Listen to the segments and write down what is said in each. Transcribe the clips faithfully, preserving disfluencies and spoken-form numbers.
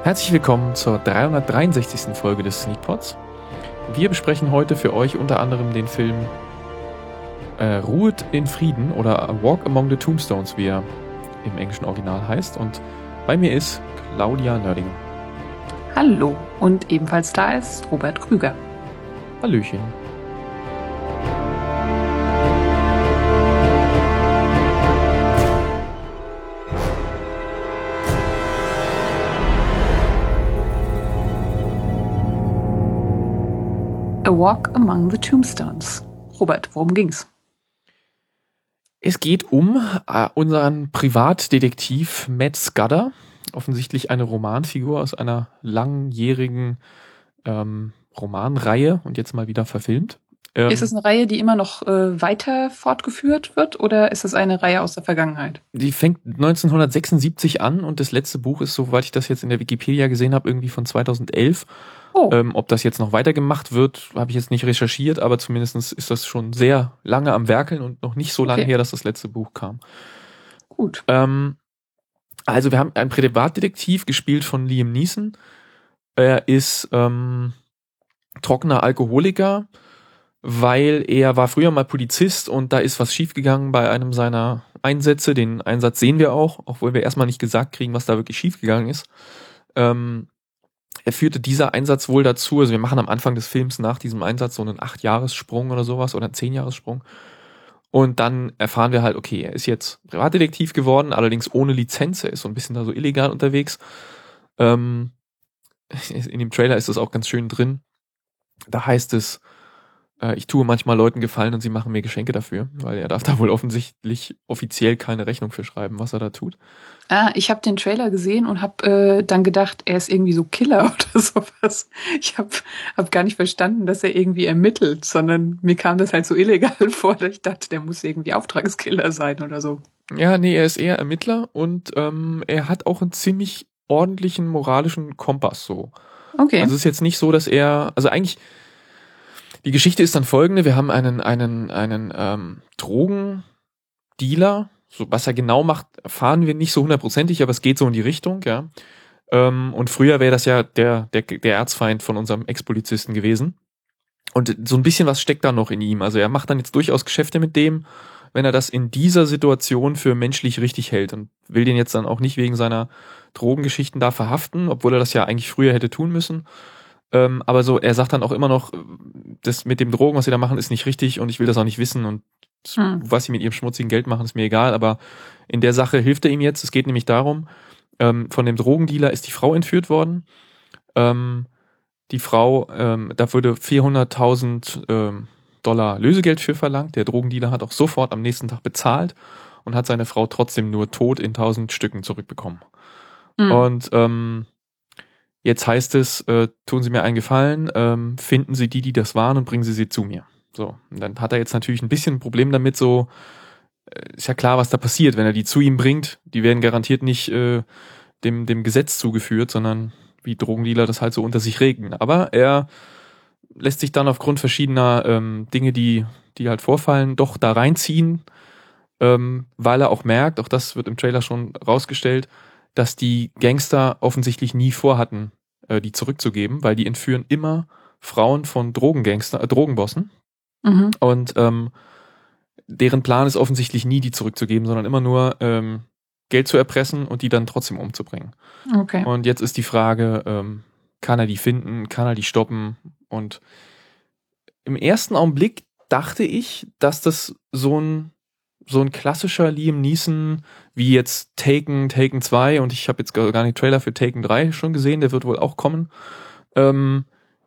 Herzlich willkommen zur dreihundertdreiundsechzigsten Folge des Sneakpods. Wir besprechen heute für euch unter anderem den Film äh, Ruhet in Frieden oder A Walk Among the Tombstones, wie er im englischen Original heißt. Und bei mir ist Claudia Nördinger. Hallo, und ebenfalls da ist Robert Krüger. Hallöchen. A Walk Among the Tombstones. Robert, worum ging's? Es geht um äh, unseren Privatdetektiv Matt Scudder, offensichtlich eine Romanfigur aus einer langjährigen ähm, Romanreihe und jetzt mal wieder verfilmt. Ähm, ist es eine Reihe, die immer noch äh, weiter fortgeführt wird, oder ist es eine Reihe aus der Vergangenheit? Die fängt neunzehnhundertsechsundsiebzig an und das letzte Buch ist, soweit ich das jetzt in der Wikipedia gesehen habe, irgendwie von zweitausendelf. Oh. Ähm, ob das jetzt noch weitergemacht wird, habe ich jetzt nicht recherchiert, aber zumindest ist das schon sehr lange am Werkeln und noch nicht so lange Okay. her, dass das letzte Buch kam. Gut. Ähm, also wir haben einen Privatdetektiv, gespielt von Liam Neeson. Er ist ähm, trockener Alkoholiker, weil er war früher mal Polizist und da ist was schiefgegangen bei einem seiner Einsätze. Den Einsatz sehen wir auch, obwohl wir erstmal nicht gesagt kriegen, was da wirklich schiefgegangen ist. Ähm, Er führte dieser Einsatz wohl dazu, also wir machen am Anfang des Films nach diesem Einsatz so einen acht-Jahres-Sprung oder sowas oder einen zehn-Jahres-Sprung. Und dann erfahren wir halt, okay, er ist jetzt Privatdetektiv geworden, allerdings ohne Lizenz, er ist so ein bisschen da so illegal unterwegs. Ähm, in dem Trailer ist das auch ganz schön drin. Da heißt es, äh, ich tue manchmal Leuten Gefallen und sie machen mir Geschenke dafür, weil er darf da wohl offensichtlich offiziell keine Rechnung für schreiben, was er da tut. Ah, ich habe den Trailer gesehen und habe äh, dann gedacht, er ist irgendwie so Killer oder sowas. Ich habe hab gar nicht verstanden, dass er irgendwie ermittelt, sondern mir kam das halt so illegal vor, dass ich dachte, der muss irgendwie Auftragskiller sein oder so. Ja, nee, er ist eher Ermittler und ähm, er hat auch einen ziemlich ordentlichen moralischen Kompass so. Okay. Also es ist jetzt nicht so, dass er, also eigentlich, die Geschichte ist dann folgende, wir haben einen, einen, einen ähm, Drogendealer, so, was er genau macht, erfahren wir nicht so hundertprozentig, aber es geht so in die Richtung, ja. Ähm, und früher wäre das ja der, der, der Erzfeind von unserem Ex-Polizisten gewesen. Und so ein bisschen was steckt da noch in ihm. Also er macht dann jetzt durchaus Geschäfte mit dem, wenn er das in dieser Situation für menschlich richtig hält und will den jetzt dann auch nicht wegen seiner Drogengeschichten da verhaften, obwohl er das ja eigentlich früher hätte tun müssen. Ähm, aber so, er sagt dann auch immer noch, das mit dem Drogen, was sie da machen, ist nicht richtig und ich will das auch nicht wissen und hm. was sie mit ihrem schmutzigen Geld machen, ist mir egal, aber in der Sache hilft er ihm jetzt. Es geht nämlich darum, ähm, von dem Drogendealer ist die Frau entführt worden. Ähm, die Frau, ähm, da wurde vierhunderttausend ähm, Dollar Lösegeld für verlangt. Der Drogendealer hat auch sofort am nächsten Tag bezahlt und hat seine Frau trotzdem nur tot in tausend Stücken zurückbekommen. Hm. Und ähm, jetzt heißt es, äh, tun Sie mir einen Gefallen, ähm, finden Sie die, die das waren und bringen Sie sie zu mir. So, und dann hat er jetzt natürlich ein bisschen ein Problem damit, so, äh, ist ja klar, was da passiert, wenn er die zu ihm bringt. Die werden garantiert nicht äh, dem, dem Gesetz zugeführt, sondern wie Drogendealer das halt so unter sich regeln. Aber er lässt sich dann aufgrund verschiedener ähm, Dinge, die, die halt vorfallen, doch da reinziehen, ähm, weil er auch merkt, auch das wird im Trailer schon rausgestellt, dass die Gangster offensichtlich nie vorhatten, äh, die zurückzugeben, weil die entführen immer Frauen von Drogengangster, äh, Drogenbossen. Mhm. Und ähm, deren Plan ist offensichtlich nie, die zurückzugeben, sondern immer nur ähm, Geld zu erpressen und die dann trotzdem umzubringen. Okay. Und jetzt ist die Frage, ähm, kann er die finden, kann er die stoppen? Und im ersten Augenblick dachte ich, dass das so ein so ein klassischer Liam Neeson, wie jetzt Taken, Taken zwei, und ich habe jetzt gar nicht Trailer für Taken drei schon gesehen, der wird wohl auch kommen. Ähm,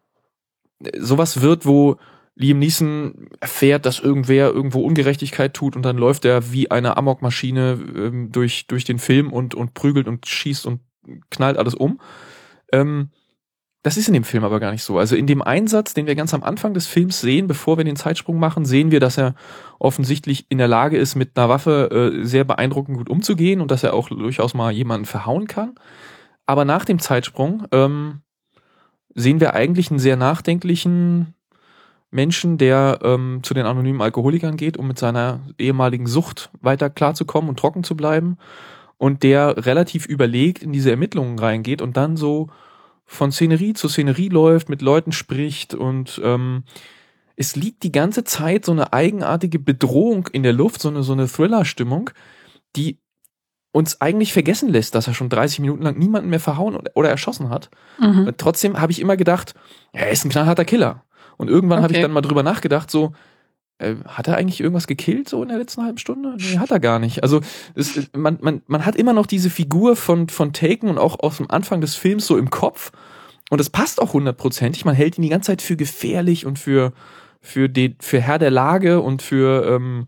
sowas wird, wo Liam Neeson erfährt, dass irgendwer irgendwo Ungerechtigkeit tut und dann läuft er wie eine Amokmaschine ähm, durch, durch den Film und, und prügelt und schießt und knallt alles um. Ähm, das ist in dem Film aber gar nicht so. Also in dem Einsatz, den wir ganz am Anfang des Films sehen, bevor wir den Zeitsprung machen, sehen wir, dass er offensichtlich in der Lage ist, mit einer Waffe äh, sehr beeindruckend gut umzugehen und dass er auch durchaus mal jemanden verhauen kann. Aber nach dem Zeitsprung ähm, sehen wir eigentlich einen sehr nachdenklichen Menschen, der ähm, zu den anonymen Alkoholikern geht, um mit seiner ehemaligen Sucht weiter klarzukommen und trocken zu bleiben. und der relativ überlegt in diese Ermittlungen reingeht und dann so von Szenerie zu Szenerie läuft, mit Leuten spricht und ähm, es liegt die ganze Zeit so eine eigenartige Bedrohung in der Luft, so eine, so eine Thriller-Stimmung, die uns eigentlich vergessen lässt, dass er schon dreißig Minuten lang niemanden mehr verhauen oder, oder erschossen hat. Mhm. Und trotzdem habe ich immer gedacht, er ist ein knallharter Killer. Und irgendwann Okay. habe ich dann mal drüber nachgedacht, so, äh, hat er eigentlich irgendwas gekillt so in der letzten halben Stunde? Nee, hat er gar nicht. Also es, man, man, man hat immer noch diese Figur von, von Taken und auch aus dem Anfang des Films so im Kopf. Und es passt auch hundertprozentig. Man hält ihn die ganze Zeit für gefährlich und für, für, den, für Herr der Lage und für, ähm,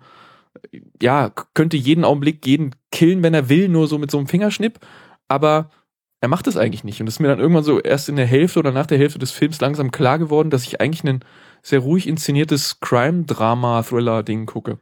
ja, könnte jeden Augenblick jeden killen, wenn er will, nur so mit so einem Fingerschnipp. Aber er macht es eigentlich nicht. Und es ist mir dann irgendwann so erst in der Hälfte oder nach der Hälfte des Films langsam klar geworden, dass ich eigentlich ein sehr ruhig inszeniertes Crime-Drama-Thriller-Ding gucke.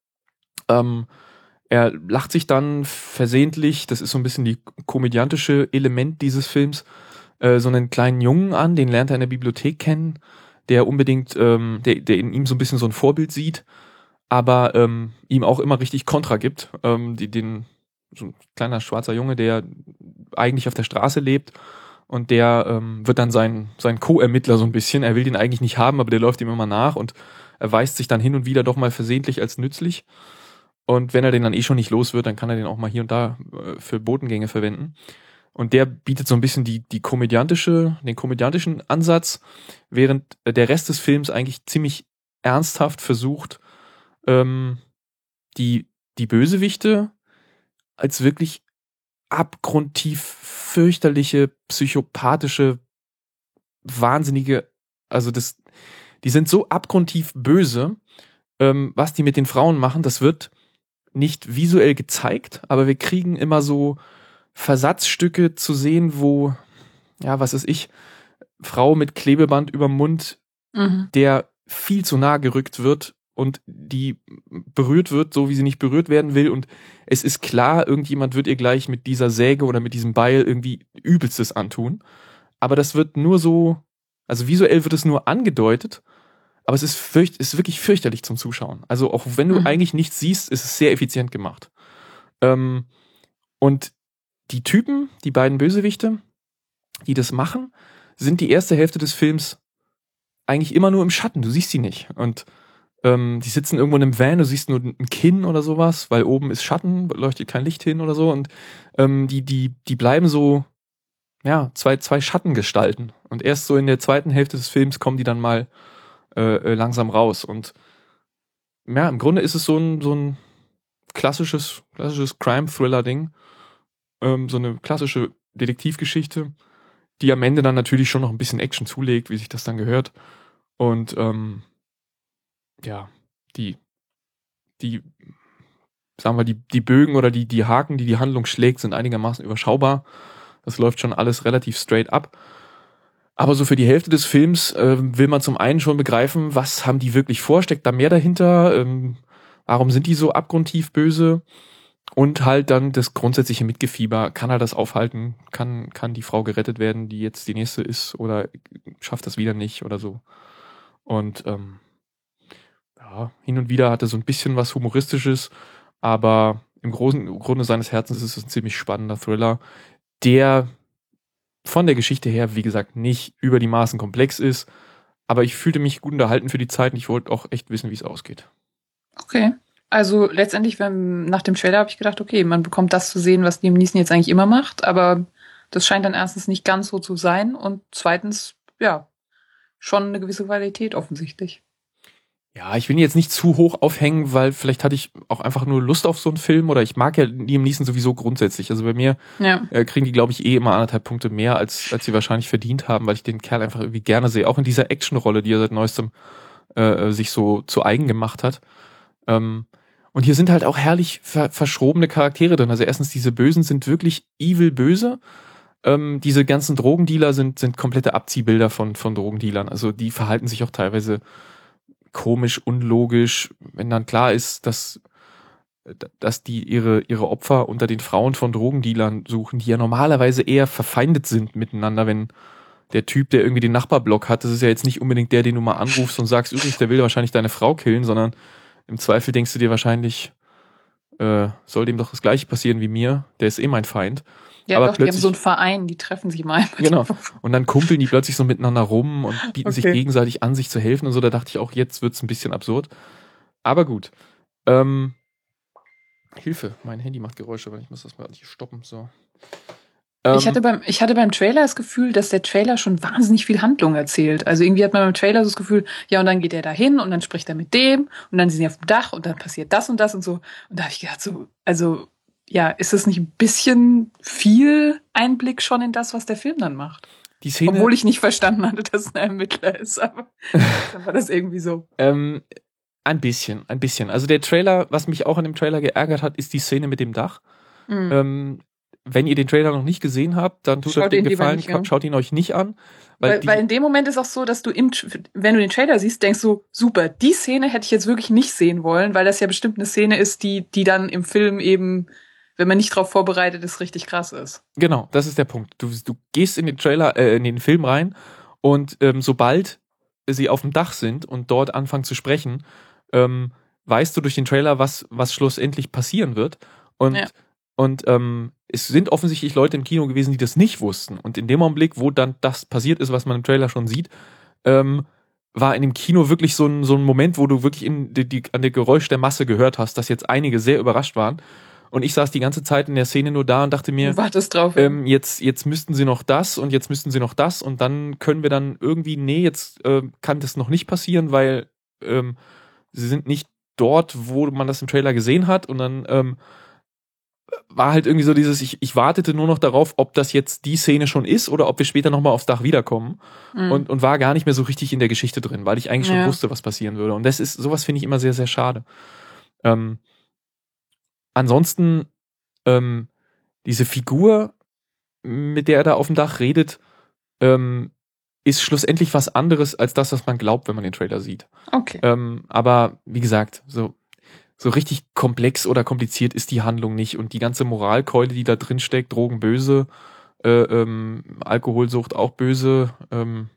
Ähm, er lacht sich dann versehentlich, das ist so ein bisschen die komödiantische Element dieses Films, äh, so einen kleinen Jungen an, den lernt er in der Bibliothek kennen, der unbedingt, ähm, der, der in ihm so ein bisschen so ein Vorbild sieht, aber ähm, ihm auch immer richtig Kontra gibt. Ähm, die, den, so ein kleiner schwarzer Junge, der eigentlich auf der Straße lebt und der ähm, wird dann sein, sein Co-Ermittler so ein bisschen. Er will den eigentlich nicht haben, aber der läuft ihm immer nach und erweist sich dann hin und wieder doch mal versehentlich als nützlich. Und wenn er den dann eh schon nicht los wird, dann kann er den auch mal hier und da äh, für Botengänge verwenden. Und der bietet so ein bisschen die, die komödiantische, den komödiantischen Ansatz, während der Rest des Films eigentlich ziemlich ernsthaft versucht, ähm, die, die Bösewichte als wirklich abgrundtief fürchterliche, psychopathische, wahnsinnige, also das, die sind so abgrundtief böse, ähm, was die mit den Frauen machen, das wird nicht visuell gezeigt, aber wir kriegen immer so Versatzstücke zu sehen, wo, ja, was ist ich, Frau mit Klebeband überm Mund, Mhm. der viel zu nah gerückt wird und die berührt wird, so wie sie nicht berührt werden will und es ist klar, irgendjemand wird ihr gleich mit dieser Säge oder mit diesem Beil irgendwie Übelstes antun, aber das wird nur so, also visuell wird es nur angedeutet, aber es ist, fürcht, ist wirklich fürchterlich zum Zuschauen. Also auch wenn du Mhm. eigentlich nichts siehst, ist es sehr effizient gemacht. Ähm, und die Typen, die beiden Bösewichte, die das machen, sind die erste Hälfte des Films eigentlich immer nur im Schatten. Du siehst sie nicht. Und ähm, die sitzen irgendwo in einem Van, du siehst nur ein Kinn oder sowas, weil oben ist Schatten, leuchtet kein Licht hin oder so. Und ähm, die, die, die bleiben so, ja, zwei, zwei Schattengestalten. Und erst so in der zweiten Hälfte des Films kommen die dann mal äh, langsam raus. Und ja, im Grunde ist es so ein, so ein klassisches, klassisches Crime-Thriller-Ding. Ähm, so eine klassische Detektivgeschichte, die am Ende dann natürlich schon noch ein bisschen Action zulegt, wie sich das dann gehört. Und ähm, ja, die, die, sagen wir, die, die Bögen oder die, die Haken, die die Handlung schlägt, sind einigermaßen überschaubar. Das läuft schon alles relativ straight up. Aber so für die Hälfte des Films äh, will man zum einen schon begreifen, was haben die wirklich vor, steckt da mehr dahinter, ähm, warum sind die so abgrundtief böse? Und halt dann das grundsätzliche Mitgefieber, kann er das aufhalten, kann, kann die Frau gerettet werden, die jetzt die nächste ist, oder schafft das wieder nicht oder so. Und ähm, ja, hin und wieder hat er so ein bisschen was Humoristisches, aber im großen im Grunde seines Herzens ist es ein ziemlich spannender Thriller, der von der Geschichte her, wie gesagt, nicht über die Maßen komplex ist, aber ich fühlte mich gut unterhalten für die Zeit und ich wollte auch echt wissen, wie es ausgeht. Okay. Also letztendlich, wenn, nach dem Trailer habe ich gedacht, okay, man bekommt das zu sehen, was Liam Neeson jetzt eigentlich immer macht, aber das scheint dann erstens nicht ganz so zu sein und zweitens, ja, schon eine gewisse Qualität offensichtlich. Ja, ich will ihn jetzt nicht zu hoch aufhängen, weil vielleicht hatte ich auch einfach nur Lust auf so einen Film oder ich mag ja Liam Neeson sowieso grundsätzlich. Also bei mir Ja. äh, kriegen die, glaube ich, eh immer anderthalb Punkte mehr, als, als sie wahrscheinlich verdient haben, weil ich den Kerl einfach irgendwie gerne sehe. Auch in dieser Actionrolle, die er seit neuestem äh, sich so zu eigen gemacht hat. Ähm, und hier sind halt auch herrlich ver verschrobene Charaktere drin. Also erstens, diese Bösen sind wirklich evil böse. Ähm, diese ganzen Drogendealer sind, sind komplette Abziehbilder von, von Drogendealern. Also die verhalten sich auch teilweise komisch, unlogisch, wenn dann klar ist, dass, dass die ihre, ihre Opfer unter den Frauen von Drogendealern suchen, die ja normalerweise eher verfeindet sind miteinander, wenn der Typ, der irgendwie den Nachbarblock hat, das ist ja jetzt nicht unbedingt der, den du mal anrufst und sagst, übrigens, der will wahrscheinlich deine Frau killen, sondern im Zweifel denkst du dir wahrscheinlich, äh, soll dem doch das Gleiche passieren wie mir, der ist eh mein Feind. Ja, aber doch, die haben so einen Verein, die treffen sich mal. Genau. Und dann kumpeln die plötzlich so miteinander rum und bieten okay. sich gegenseitig an, sich zu helfen und so. Da dachte ich auch, jetzt wird's ein bisschen absurd. Aber gut. Ähm, Hilfe, mein Handy macht Geräusche, weil ich muss das mal hier stoppen. So. Ähm, ich, hatte beim, ich hatte beim Trailer das Gefühl, dass der Trailer schon wahnsinnig viel Handlung erzählt. Also irgendwie hat man beim Trailer so das Gefühl, ja, und dann geht er da hin und dann spricht er mit dem und dann sind sie auf dem Dach und dann passiert das und das und so. Und da habe ich gedacht, so, also ja, ist das nicht ein bisschen viel Einblick schon in das, was der Film dann macht? Die Szene, obwohl ich nicht verstanden hatte, dass es ein Ermittler ist, aber dann war das irgendwie so. Ähm, ein bisschen, ein bisschen. Also der Trailer, was mich auch an dem Trailer geärgert hat, ist die Szene mit dem Dach. Mhm. Ähm, wenn ihr den Trailer noch nicht gesehen habt, dann tut euch den Gefallen, nicht, ja. schaut ihn euch nicht an. Weil, weil, weil in dem Moment ist auch so, dass du, im, wenn du den Trailer siehst, denkst du, super, die Szene hätte ich jetzt wirklich nicht sehen wollen, weil das ja bestimmt eine Szene ist, die, die dann im Film eben, wenn man nicht drauf vorbereitet ist, richtig krass ist. Genau, das ist der Punkt. Du, du gehst in den Trailer, äh, in den Film rein und ähm, sobald sie auf dem Dach sind und dort anfangen zu sprechen, ähm, weißt du durch den Trailer, was, was schlussendlich passieren wird. Und, ja. und ähm, es sind offensichtlich Leute im Kino gewesen, die das nicht wussten. Und in dem Augenblick, wo dann das passiert ist, was man im Trailer schon sieht, ähm, war in dem Kino wirklich so ein, so ein Moment, wo du wirklich in die, die, an der Geräusch der Masse gehört hast, dass jetzt einige sehr überrascht waren. Und ich saß die ganze Zeit in der Szene nur da und dachte mir, wartest drauf, ähm, jetzt, jetzt müssten sie noch das und jetzt müssten sie noch das und dann können wir dann irgendwie, nee, jetzt äh, kann das noch nicht passieren, weil ähm, sie sind nicht dort, wo man das im Trailer gesehen hat und dann ähm, war halt irgendwie so dieses, ich, ich wartete nur noch darauf, ob das jetzt die Szene schon ist oder ob wir später nochmal aufs Dach wiederkommen mhm. und, und war gar nicht mehr so richtig in der Geschichte drin, weil ich eigentlich ja. schon wusste, was passieren würde und das ist, sowas finde ich immer sehr, sehr schade. Ähm, Ansonsten, ähm, diese Figur, mit der er da auf dem Dach redet, ähm, ist schlussendlich was anderes als das, was man glaubt, wenn man den Trailer sieht. Okay. Ähm, aber wie gesagt, so, so richtig komplex oder kompliziert ist die Handlung nicht. Und die ganze Moralkeule, die da drin steckt, Drogen böse, äh, ähm, Alkoholsucht auch böse, ähm,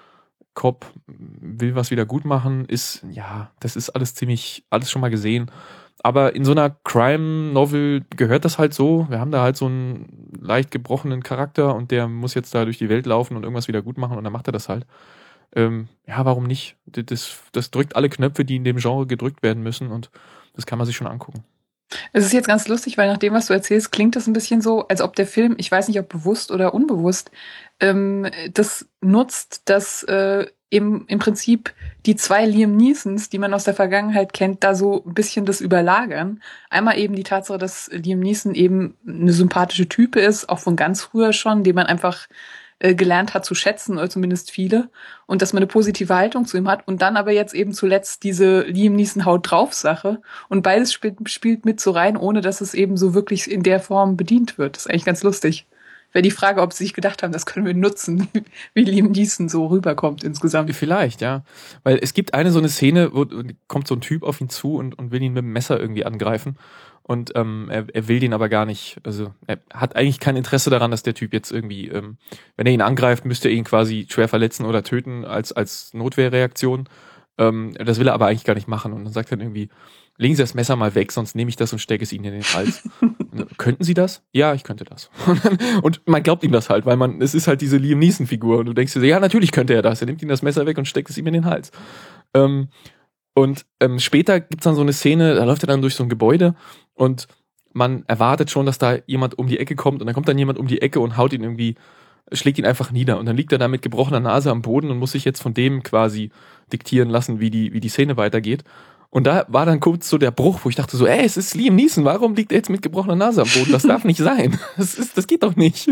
Cop will was wieder gut machen, ist, ja, das ist alles ziemlich, alles schon mal gesehen. Aber in so einer Crime-Novel gehört das halt so. Wir haben da halt so einen leicht gebrochenen Charakter und der muss jetzt da durch die Welt laufen und irgendwas wieder gut machen und dann macht er das halt. Ähm, ja, warum nicht? Das, das drückt alle Knöpfe, die in dem Genre gedrückt werden müssen und das kann man sich schon angucken. Es ist jetzt ganz lustig, weil nach dem, was du erzählst, klingt das ein bisschen so, als ob der Film, ich weiß nicht, ob bewusst oder unbewusst, ähm, das nutzt, dass äh, im, im Prinzip die zwei Liam Neesons, die man aus der Vergangenheit kennt, da so ein bisschen das überlagern. Einmal eben die Tatsache, dass Liam Neeson eben eine sympathische Type ist, auch von ganz früher schon, den man einfach äh, gelernt hat zu schätzen, oder zumindest viele, und dass man eine positive Haltung zu ihm hat. Und dann aber jetzt eben zuletzt diese Liam Neeson Haut drauf Sache. Und beides spielt, spielt mit so rein, ohne dass es eben so wirklich in der Form bedient wird. Das ist eigentlich ganz lustig. Wäre die Frage, ob sie sich gedacht haben, das können wir nutzen, wie Liam Neeson so rüberkommt insgesamt. Vielleicht, ja. Weil es gibt eine so eine Szene, wo kommt so ein Typ auf ihn zu und, und will ihn mit dem Messer irgendwie angreifen. Und ähm, er, er will den aber gar nicht, also er hat eigentlich kein Interesse daran, dass der Typ jetzt irgendwie, ähm, wenn er ihn angreift, müsste er ihn quasi schwer verletzen oder töten als, als Notwehrreaktion. Ähm, das will er aber eigentlich gar nicht machen. Und dann sagt er dann irgendwie, legen Sie das Messer mal weg, sonst nehme ich das und stecke es Ihnen in den Hals. Dann, könnten Sie das? Ja, ich könnte das. Und, dann, und man glaubt ihm das halt, weil man, es ist halt diese Liam Neeson-Figur. Und du denkst dir, ja, natürlich könnte er das. Er nimmt ihm das Messer weg und steckt es ihm in den Hals. Ähm, und ähm, später gibt's dann so eine Szene, da läuft er dann durch so ein Gebäude und man erwartet schon, dass da jemand um die Ecke kommt und dann kommt dann jemand um die Ecke und haut ihn irgendwie, schlägt ihn einfach nieder und dann liegt er da mit gebrochener Nase am Boden und muss sich jetzt von dem quasi diktieren lassen, wie die, wie die Szene weitergeht. Und da war dann kurz so der Bruch, wo ich dachte so, ey, es ist Liam Neeson, warum liegt er jetzt mit gebrochener Nase am Boden? Das darf nicht sein. Das ist, das geht doch nicht.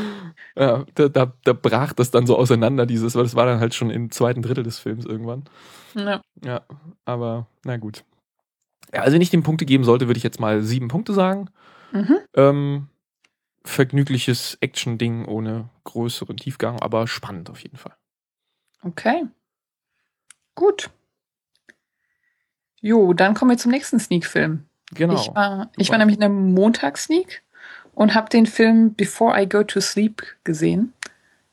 Ja, da, da, da brach das dann so auseinander, dieses, weil das war dann halt schon im zweiten Drittel des Films irgendwann. Ja. Ja, aber na gut. Ja, also wenn ich dem Punkte geben sollte, würde ich jetzt mal sieben Punkte sagen. Mhm. Ähm, vergnügliches Action-Ding ohne größeren Tiefgang, aber spannend auf jeden Fall. Okay. Gut. Jo, dann kommen wir zum nächsten Sneak-Film. Genau. Ich war, ich war nämlich in einem Montagssneak und habe den Film Before I Go to Sleep gesehen.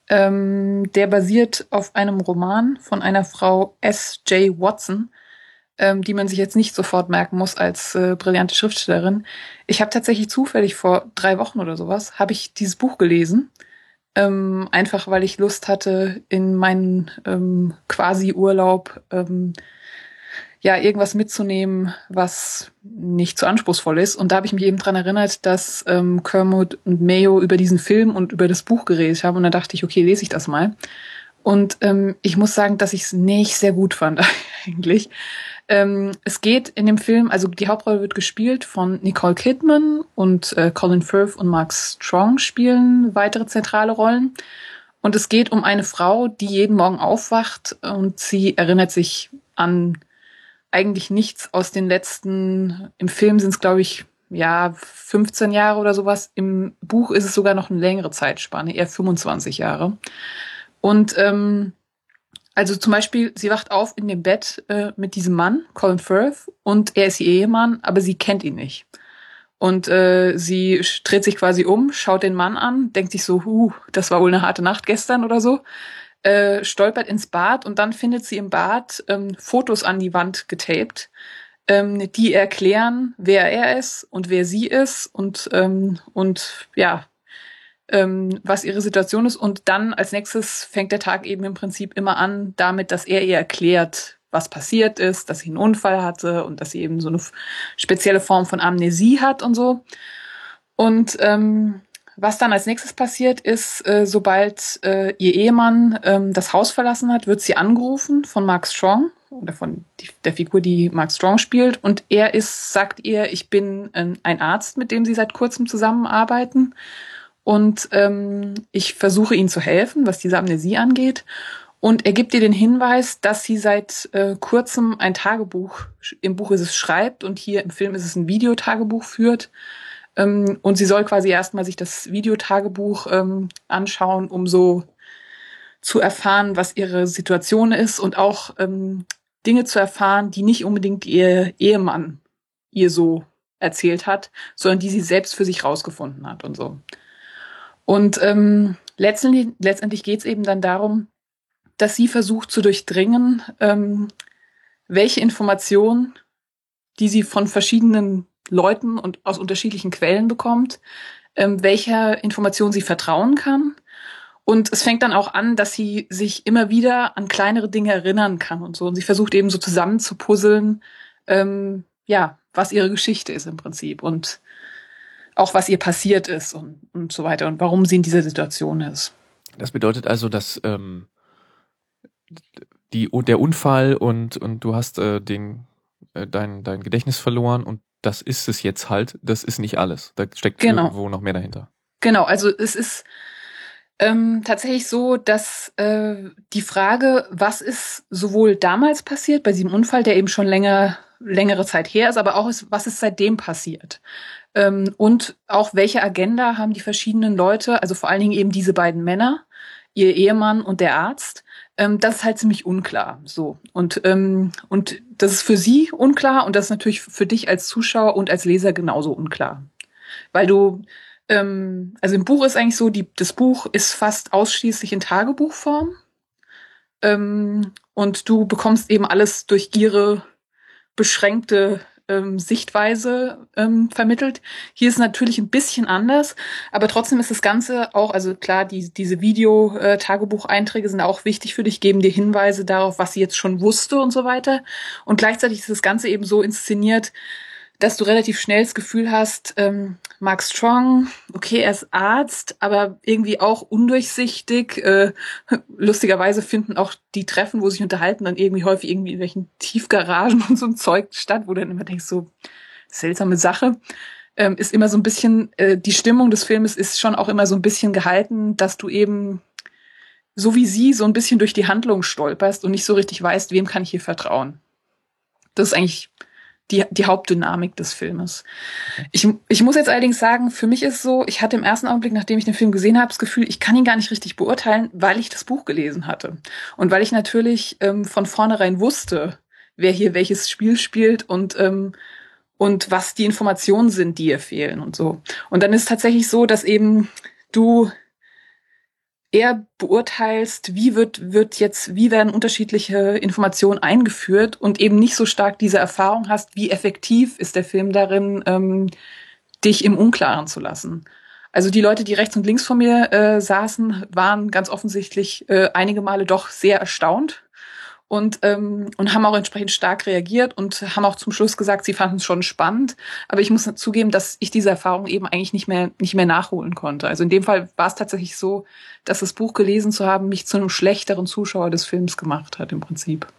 Ähm, der basiert auf einem Roman von einer Frau S J Watson. ähm, die man sich jetzt nicht sofort merken muss als äh, brillante Schriftstellerin. Ich habe tatsächlich zufällig vor drei Wochen oder sowas, habe ich dieses Buch gelesen. Ähm, einfach weil ich Lust hatte, in meinen ähm, Quasi-Urlaub ähm, ja irgendwas mitzunehmen, was nicht zu anspruchsvoll ist. Und da habe ich mich eben dran erinnert, dass ähm, Kermode und Mayo über diesen Film und über das Buch geredet haben. Und da dachte ich, okay, lese ich das mal. Und ähm, ich muss sagen, dass ich es nicht sehr gut fand eigentlich. Ähm, es geht in dem Film, also die Hauptrolle wird gespielt von Nicole Kidman und äh, Colin Firth und Mark Strong spielen weitere zentrale Rollen. Und es geht um eine Frau, die jeden Morgen aufwacht und sie erinnert sich an eigentlich nichts aus den letzten, im Film sind es glaube ich, ja, fünfzehn Jahre oder sowas. Im Buch ist es sogar noch eine längere Zeitspanne, eher fünfundzwanzig Jahre. Und ähm, also zum Beispiel, sie wacht auf in dem Bett äh, mit diesem Mann, Colin Firth, und er ist ihr Ehemann, aber sie kennt ihn nicht. Und äh, sie dreht sich quasi um, schaut den Mann an, denkt sich so, huh, das war wohl eine harte Nacht gestern oder so, äh, stolpert ins Bad und dann findet sie im Bad ähm, Fotos an die Wand getaped, ähm, die erklären, wer er ist und wer sie ist und ähm, und ja, ähm, was ihre Situation ist. Und dann als nächstes fängt der Tag eben im Prinzip immer an damit, dass er ihr erklärt, was passiert ist, dass sie einen Unfall hatte und dass sie eben so eine spezielle Form von Amnesie hat und so. Und ähm, was dann als nächstes passiert ist, äh, sobald äh, ihr Ehemann ähm, das Haus verlassen hat, wird sie angerufen von Mark Strong oder von die, der Figur, die Mark Strong spielt. Und er ist, sagt ihr, ich bin ähm, ein Arzt, mit dem sie seit kurzem zusammenarbeiten. Und ähm, ich versuche ihnen zu helfen, was diese Amnesie angeht. Und er gibt ihr den Hinweis, dass sie seit äh, kurzem ein Tagebuch, im Buch ist es schreibt und hier im Film ist es ein Videotagebuch führt. Ähm, und sie soll quasi erstmal sich das Videotagebuch ähm, anschauen, um so zu erfahren, was ihre Situation ist und auch ähm, Dinge zu erfahren, die nicht unbedingt ihr Ehemann ihr so erzählt hat, sondern die sie selbst für sich rausgefunden hat und so. Und ähm, letztendlich, letztendlich geht es eben dann darum, dass sie versucht zu durchdringen, ähm, welche Informationen, die sie von verschiedenen Leuten und aus unterschiedlichen Quellen bekommt, ähm, welcher Information sie vertrauen kann. Und es fängt dann auch an, dass sie sich immer wieder an kleinere Dinge erinnern kann und so. Und sie versucht eben so zusammen zu puzzeln, ähm, ja, was ihre Geschichte ist im Prinzip und auch was ihr passiert ist und, und so weiter und warum sie in dieser Situation ist. Das bedeutet also, dass ähm, die, der Unfall und, und du hast äh, den, äh, dein, dein Gedächtnis verloren und das ist es jetzt halt, das ist nicht alles. Da steckt Genau. irgendwo noch mehr dahinter. Genau, also es ist ähm, tatsächlich so, dass äh, die Frage, was ist sowohl damals passiert bei diesem Unfall, der eben schon länger, längere Zeit her ist, aber auch ist, was ist seitdem passiert? Ähm, und auch welche Agenda haben die verschiedenen Leute, also vor allen Dingen eben diese beiden Männer, ihr Ehemann und der Arzt, ähm, das ist halt ziemlich unklar. So. Und, ähm, und das ist für sie unklar und das ist natürlich für dich als Zuschauer und als Leser genauso unklar. Weil du, ähm, also im Buch ist eigentlich so, die, das Buch ist fast ausschließlich in Tagebuchform. Ähm, und du bekommst eben alles durch ihre beschränkte ähm, Sichtweise ähm, vermittelt. Hier ist es natürlich ein bisschen anders, aber trotzdem ist das Ganze auch, also klar, die, diese Video-Tagebucheinträge sind auch wichtig für dich, geben dir Hinweise darauf, was sie jetzt schon wusste und so weiter. Und gleichzeitig ist das Ganze eben so inszeniert, dass du relativ schnell das Gefühl hast, ähm, Mark Strong, okay, er ist Arzt, aber irgendwie auch undurchsichtig. Äh, lustigerweise finden auch die Treffen, wo sie sich unterhalten, dann irgendwie häufig irgendwie in welchen Tiefgaragen und so ein Zeug statt, wo du dann immer denkst, so seltsame Sache. Ähm, ist immer so ein bisschen, äh, die Stimmung des Filmes ist schon auch immer so ein bisschen gehalten, dass du eben so wie sie so ein bisschen durch die Handlung stolperst und nicht so richtig weißt, wem kann ich hier vertrauen. Das ist eigentlich die, die Hauptdynamik des Filmes. Ich, ich muss jetzt allerdings sagen, für mich ist so, ich hatte im ersten Augenblick, nachdem ich den Film gesehen habe, das Gefühl, ich kann ihn gar nicht richtig beurteilen, weil ich das Buch gelesen hatte. Und weil ich natürlich ähm, von vornherein wusste, wer hier welches Spiel spielt und, ähm, und was die Informationen sind, die ihr fehlen und so. Und dann ist es tatsächlich so, dass eben du eher beurteilst, wie wird, wird jetzt, wie werden unterschiedliche Informationen eingeführt und eben nicht so stark diese Erfahrung hast, wie effektiv ist der Film darin, ähm, dich im Unklaren zu lassen. Also die Leute, die rechts und links von mir äh, saßen, waren ganz offensichtlich äh, einige Male doch sehr erstaunt und ähm, und haben auch entsprechend stark reagiert und haben auch zum Schluss gesagt, sie fanden es schon spannend. Aber ich muss zugeben, dass ich diese Erfahrung eben eigentlich nicht mehr nicht mehr nachholen konnte. Also in dem Fall war es tatsächlich so, dass das Buch gelesen zu haben mich zu einem schlechteren Zuschauer des Films gemacht hat im Prinzip.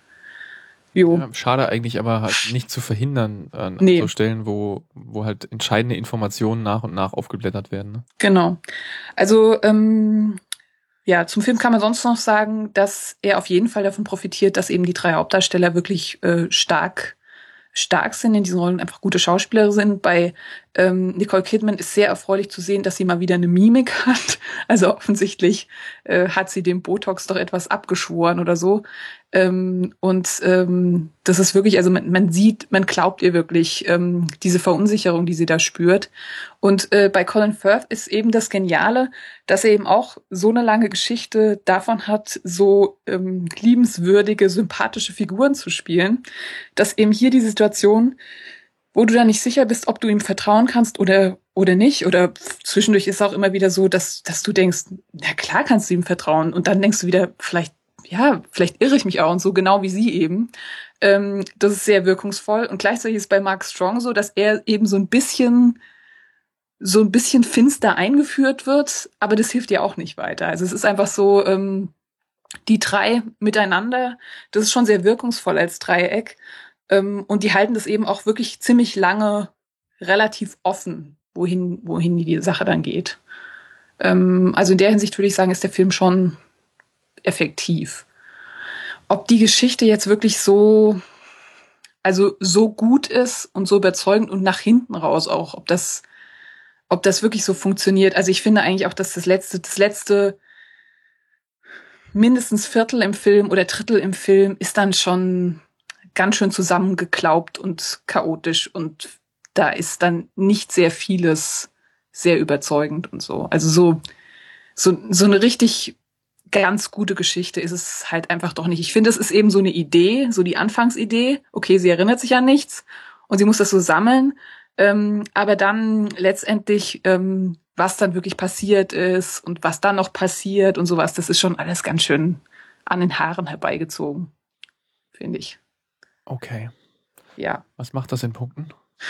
Jo. Ja, schade eigentlich, aber halt nicht zu verhindern an Nee. so Stellen, wo, wo halt entscheidende Informationen nach und nach aufgeblättert werden. Ne? Genau. Also ähm, ja, zum Film kann man sonst noch sagen, dass er auf jeden Fall davon profitiert, dass eben die drei Hauptdarsteller wirklich äh, stark stark sind in diesen Rollen, einfach gute Schauspieler sind. Bei ähm, Nicole Kidman ist sehr erfreulich zu sehen, dass sie mal wieder eine Mimik hat. Also offensichtlich äh, hat sie dem Botox doch etwas abgeschworen oder so. Ähm, und ähm, das ist wirklich, also man, man sieht, man glaubt ihr wirklich ähm, diese Verunsicherung, die sie da spürt. Und äh, bei Colin Firth ist eben das Geniale, dass er eben auch so eine lange Geschichte davon hat, so ähm, liebenswürdige, sympathische Figuren zu spielen, dass eben hier die Situation, wo du dann nicht sicher bist, ob du ihm vertrauen kannst oder oder nicht, oder zwischendurch ist es auch immer wieder so, dass dass du denkst, na klar kannst du ihm vertrauen, und dann denkst du wieder, vielleicht ja, vielleicht irre ich mich auch, und so genau wie sie eben. Ähm, das ist sehr wirkungsvoll, und gleichzeitig ist bei Mark Strong so, dass er eben so ein bisschen so ein bisschen finster eingeführt wird, aber das hilft ja auch nicht weiter. Also es ist einfach so, ähm, die drei miteinander, das ist schon sehr wirkungsvoll als Dreieck. Ähm, und die halten das eben auch wirklich ziemlich lange relativ offen, wohin, wohin die Sache dann geht. Ähm, also in der Hinsicht würde ich sagen, ist der Film schon effektiv. Ob die Geschichte jetzt wirklich so, also so gut ist und so überzeugend und nach hinten raus auch, ob das, ob das wirklich so funktioniert. Also ich finde eigentlich auch, dass das letzte, das letzte mindestens Viertel im Film oder Drittel im Film ist dann schon ganz schön zusammengeklaubt und chaotisch, und da ist dann nicht sehr vieles sehr überzeugend und so. Also so, so, so eine richtig ganz gute Geschichte ist es halt einfach doch nicht. Ich finde, es ist eben so eine Idee, so die Anfangsidee. Okay, sie erinnert sich an nichts und sie muss das so sammeln. Ähm, aber dann letztendlich, ähm, was dann wirklich passiert ist und was dann noch passiert und sowas, das ist schon alles ganz schön an den Haaren herbeigezogen, finde ich. Okay. Ja. Was macht das in Punkten?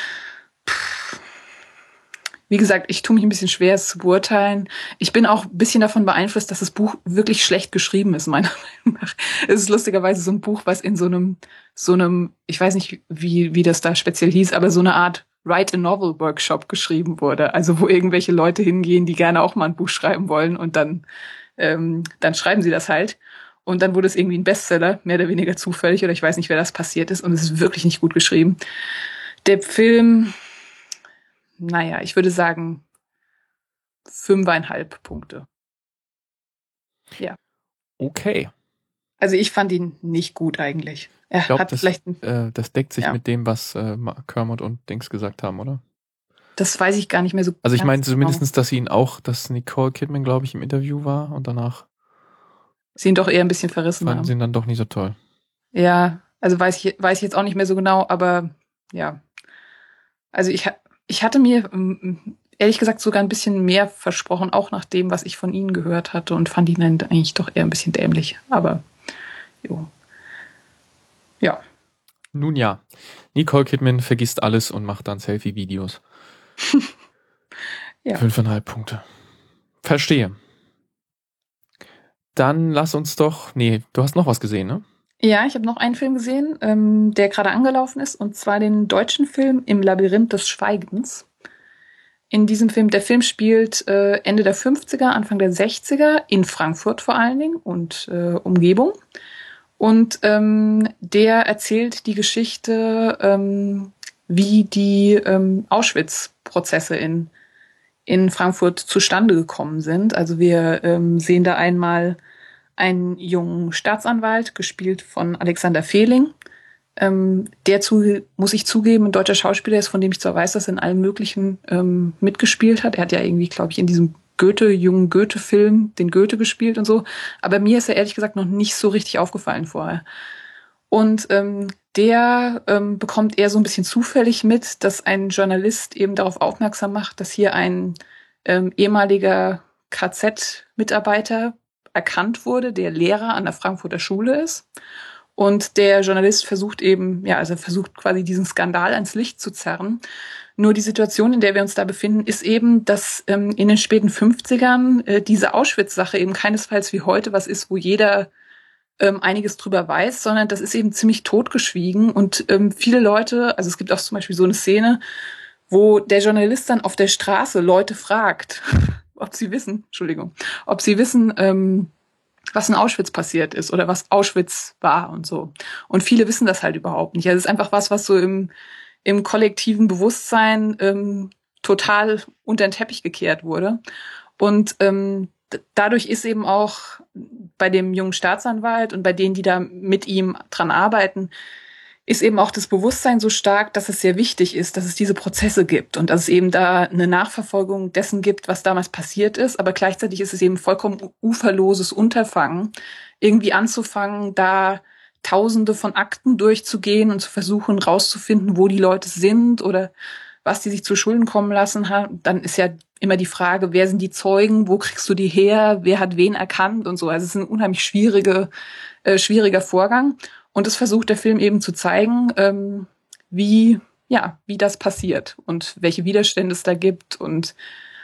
Wie gesagt, ich tue mich ein bisschen schwer, es zu beurteilen. Ich bin auch ein bisschen davon beeinflusst, dass das Buch wirklich schlecht geschrieben ist, meiner Meinung nach. Es ist lustigerweise so ein Buch, was in so einem, so einem, ich weiß nicht, wie, wie das da speziell hieß, aber so eine Art Write-a-Novel-Workshop geschrieben wurde. Also wo irgendwelche Leute hingehen, die gerne auch mal ein Buch schreiben wollen, und dann, ähm, dann schreiben sie das halt. Und dann wurde es irgendwie ein Bestseller, mehr oder weniger zufällig, oder ich weiß nicht, wer das passiert ist, und es ist wirklich nicht gut geschrieben. Der Film, naja, ich würde sagen, fünfeinhalb Punkte. Ja. Okay. Also ich fand ihn nicht gut eigentlich. Er Ich glaube, hat das, vielleicht ein, äh, das deckt sich ja. mit dem, was äh, Kermit und Dings gesagt haben, oder? Das weiß ich gar nicht mehr so. Also ich ganz meine genau. zumindest, dass sie ihn auch, dass Nicole Kidman, glaube ich, im Interview war und danach Sie ihn doch eher ein bisschen verrissen fanden haben. sie ihn dann doch nicht so toll. Ja, also weiß ich, weiß ich jetzt auch nicht mehr so genau, aber ja. Also ich, ha- ich hatte mir ähm, ehrlich gesagt sogar ein bisschen mehr versprochen, auch nach dem, was ich von Ihnen gehört hatte, und fand ihn dann eigentlich doch eher ein bisschen dämlich. Aber jo. Ja. Nun ja, Nicole Kidman vergisst alles und macht dann Selfie-Videos. Ja. Fünfeinhalb Punkte. Verstehe. Dann lass uns doch, nee, du hast noch was gesehen, ne? Ja, ich habe noch einen Film gesehen, ähm, der gerade angelaufen ist, und zwar den deutschen Film Im Labyrinth des Schweigens. In diesem Film, der Film spielt äh, Ende der fünfziger, Anfang der sechziger, in Frankfurt vor allen Dingen und äh, Umgebung. Und ähm, der erzählt die Geschichte, ähm, wie die ähm, Auschwitz-Prozesse in, in Frankfurt zustande gekommen sind. Also wir ähm, sehen da einmal einen jungen Staatsanwalt, gespielt von Alexander Fehling. Ähm, der zu, muss ich zugeben, ein deutscher Schauspieler ist, von dem ich zwar weiß, dass er in allem Möglichen ähm, mitgespielt hat. Er hat ja irgendwie, glaube ich, in diesem Goethe, jungen Goethe-Film, den Goethe gespielt und so. Aber mir ist er ehrlich gesagt noch nicht so richtig aufgefallen vorher. Und ähm, der ähm, bekommt eher so ein bisschen zufällig mit, dass ein Journalist eben darauf aufmerksam macht, dass hier ein ähm, ehemaliger K Z-Mitarbeiter erkannt wurde, der Lehrer an der Frankfurter Schule ist. Und der Journalist versucht eben, ja, also versucht quasi diesen Skandal ans Licht zu zerren. Nur die Situation, in der wir uns da befinden, ist eben, dass ähm, in den späten fünfzigern äh, diese Auschwitz-Sache eben keinesfalls wie heute was ist, wo jeder ähm, einiges drüber weiß, sondern das ist eben ziemlich totgeschwiegen. Und ähm, viele Leute, also es gibt auch zum Beispiel so eine Szene, wo der Journalist dann auf der Straße Leute fragt, ob sie wissen, Entschuldigung, ob sie wissen, ähm, was in Auschwitz passiert ist oder was Auschwitz war und so. Und viele wissen das halt überhaupt nicht. Also es ist einfach was, was so im, im kollektiven Bewusstsein ähm, total unter den Teppich gekehrt wurde. Und ähm, d- dadurch ist eben auch bei dem jungen Staatsanwalt und bei denen, die da mit ihm dran arbeiten, ist eben auch das Bewusstsein so stark, dass es sehr wichtig ist, dass es diese Prozesse gibt und dass es eben da eine Nachverfolgung dessen gibt, was damals passiert ist. Aber gleichzeitig ist es eben vollkommen uferloses Unterfangen, irgendwie anzufangen, da Tausende von Akten durchzugehen und zu versuchen, rauszufinden, wo die Leute sind oder was die sich zu Schulden kommen lassen haben. Dann ist ja immer die Frage, wer sind die Zeugen, wo kriegst du die her, wer hat wen erkannt und so. Also es ist ein unheimlich schwierige, äh, schwieriger Vorgang. Und es versucht der Film eben zu zeigen, ähm, wie, ja, wie das passiert und welche Widerstände es da gibt. Und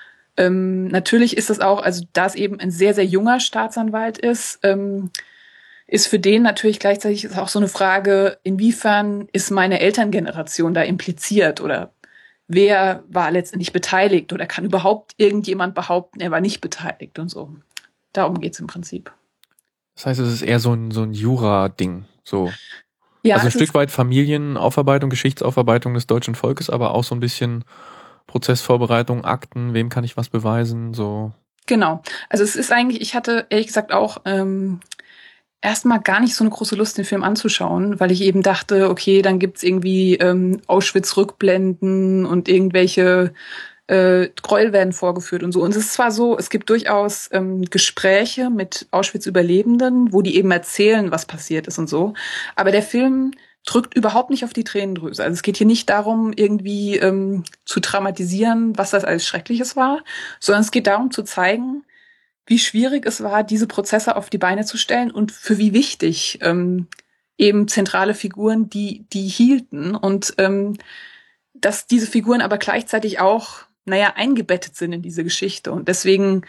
ähm, natürlich ist es auch, also da es eben ein sehr, sehr junger Staatsanwalt ist, ähm, ist für den natürlich gleichzeitig ist auch so eine Frage, inwiefern ist meine Elterngeneration da impliziert oder wer war letztendlich beteiligt oder kann überhaupt irgendjemand behaupten, er war nicht beteiligt und so. Darum geht's im Prinzip. Das heißt, es ist eher so ein, so ein Jura-Ding, so. Ja, Also ein es Stück ist, weit Familienaufarbeitung, Geschichtsaufarbeitung des deutschen Volkes, aber auch so ein bisschen Prozessvorbereitung, Akten, wem kann ich was beweisen, so. genau. Also es ist eigentlich, ich hatte ehrlich gesagt auch ähm, erstmal gar nicht so eine große Lust, den Film anzuschauen, weil ich eben dachte, okay, dann gibt's irgendwie ähm, Auschwitz-Rückblenden und irgendwelche äh, Gräuel werden vorgeführt und so. Und es ist zwar so, es gibt durchaus ähm, Gespräche mit Auschwitz-Überlebenden, wo die eben erzählen, was passiert ist und so. Aber der Film drückt überhaupt nicht auf die Tränendrüse. Also es geht hier nicht darum, irgendwie ähm, zu dramatisieren, was das alles Schreckliches war, sondern es geht darum zu zeigen, wie schwierig es war, diese Prozesse auf die Beine zu stellen und für wie wichtig ähm, eben zentrale Figuren, die die hielten und ähm, dass diese Figuren aber gleichzeitig auch, naja, eingebettet sind in diese Geschichte und deswegen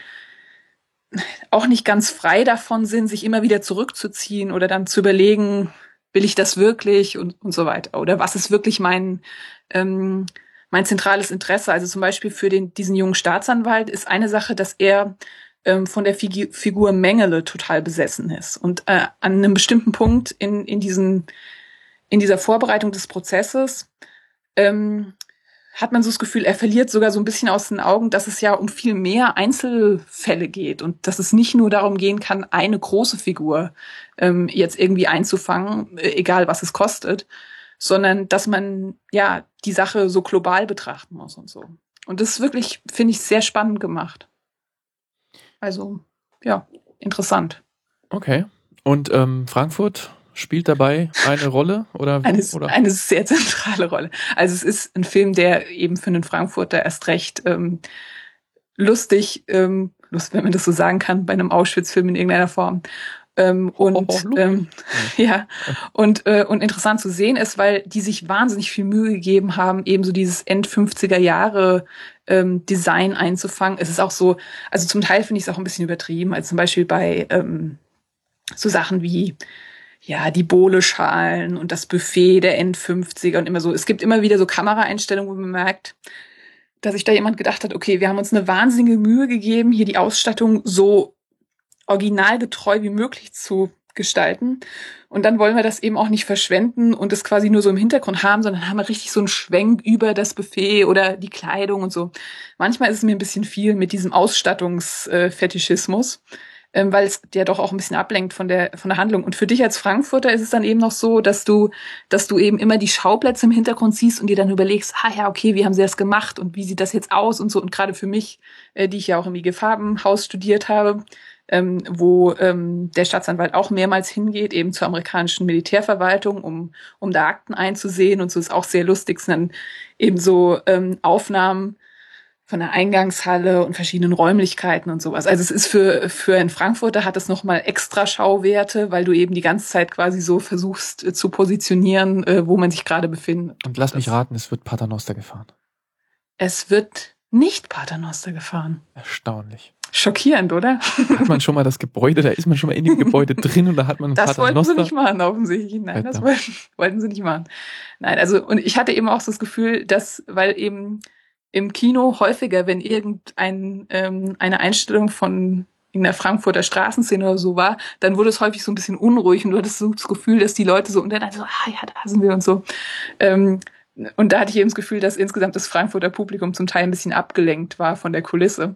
auch nicht ganz frei davon sind, sich immer wieder zurückzuziehen oder dann zu überlegen, will ich das wirklich und, und so weiter. Oder was ist wirklich mein, ähm, mein zentrales Interesse? Also zum Beispiel für den, diesen jungen Staatsanwalt ist eine Sache, dass er ähm, von der Figu- Figur Mengele total besessen ist. Und äh, an einem bestimmten Punkt in, in, diesen, in dieser Vorbereitung des Prozesses ähm, hat man so das Gefühl, er verliert sogar so ein bisschen aus den Augen, dass es ja um viel mehr Einzelfälle geht und dass es nicht nur darum gehen kann, eine große Figur ähm, jetzt irgendwie einzufangen, äh, egal was es kostet, sondern dass man ja die Sache so global betrachten muss und so. Und das ist wirklich, finde ich, sehr spannend gemacht. Also, ja, interessant. Okay. Und ähm, Frankfurt spielt dabei eine Rolle oder? Eine, oder? eine sehr zentrale Rolle. Also es ist ein Film, der eben für einen Frankfurter erst recht ähm, lustig, ähm, lust, wenn man das so sagen kann, bei einem Auschwitz-Film in irgendeiner Form. Ähm, und Oh, oh, ähm, ja, und, äh, und interessant zu sehen ist, weil die sich wahnsinnig viel Mühe gegeben haben, eben so dieses End-fünfziger Jahre ähm, Design einzufangen. Es ist auch so, also zum Teil finde ich es auch ein bisschen übertrieben, also zum Beispiel bei ähm, so Sachen wie ja, die Bohle-Schalen und das Buffet der End-fünfziger und immer so. Es gibt immer wieder so Kameraeinstellungen, wo man merkt, dass sich da jemand gedacht hat, okay, wir haben uns eine wahnsinnige Mühe gegeben, hier die Ausstattung so originalgetreu wie möglich zu gestalten. Und dann wollen wir das eben auch nicht verschwenden und es quasi nur so im Hintergrund haben, sondern haben wir richtig so einen Schwenk über das Buffet oder die Kleidung und so. Manchmal ist es mir ein bisschen viel mit diesem Ausstattungsfetischismus. ähm, weil es ja doch auch ein bisschen ablenkt von der von der Handlung. Und für dich als Frankfurter ist es dann eben noch so, dass du dass du eben immer die Schauplätze im Hintergrund siehst und dir dann überlegst, ah ja, okay, wie haben sie das gemacht und wie sieht das jetzt aus und so. Und gerade für mich, äh, die ich ja auch im I G Farbenhaus studiert habe, ähm, wo ähm, der Staatsanwalt auch mehrmals hingeht, eben zur amerikanischen Militärverwaltung, um um da Akten einzusehen. Und so ist auch sehr lustig, sind dann eben so ähm, Aufnahmen von der Eingangshalle und verschiedenen Räumlichkeiten und sowas. Also es ist für für einen Frankfurter hat es nochmal extra Schauwerte, weil du eben die ganze Zeit quasi so versuchst äh, zu positionieren, äh, wo man sich gerade befindet. Und lass mich Das, raten, es wird Paternoster gefahren. Es wird nicht Paternoster gefahren. Erstaunlich. Schockierend, oder? Hat man schon mal das Gebäude, da ist man schon mal in dem Gebäude drin und da hat man ein Das wollten Paternoster. sie nicht machen, offensichtlich. Nein, das wollten, wollten sie nicht machen. Nein, also, und ich hatte eben auch so das Gefühl, dass, weil eben im Kino häufiger, wenn irgendein ähm, eine Einstellung von in der Frankfurter Straßenszene oder so war, dann wurde es häufig so ein bisschen unruhig und du hattest so das Gefühl, dass die Leute so untereinander so, ah ja, da sind wir und so. Ähm, und da hatte ich eben das Gefühl, dass insgesamt das Frankfurter Publikum zum Teil ein bisschen abgelenkt war von der Kulisse.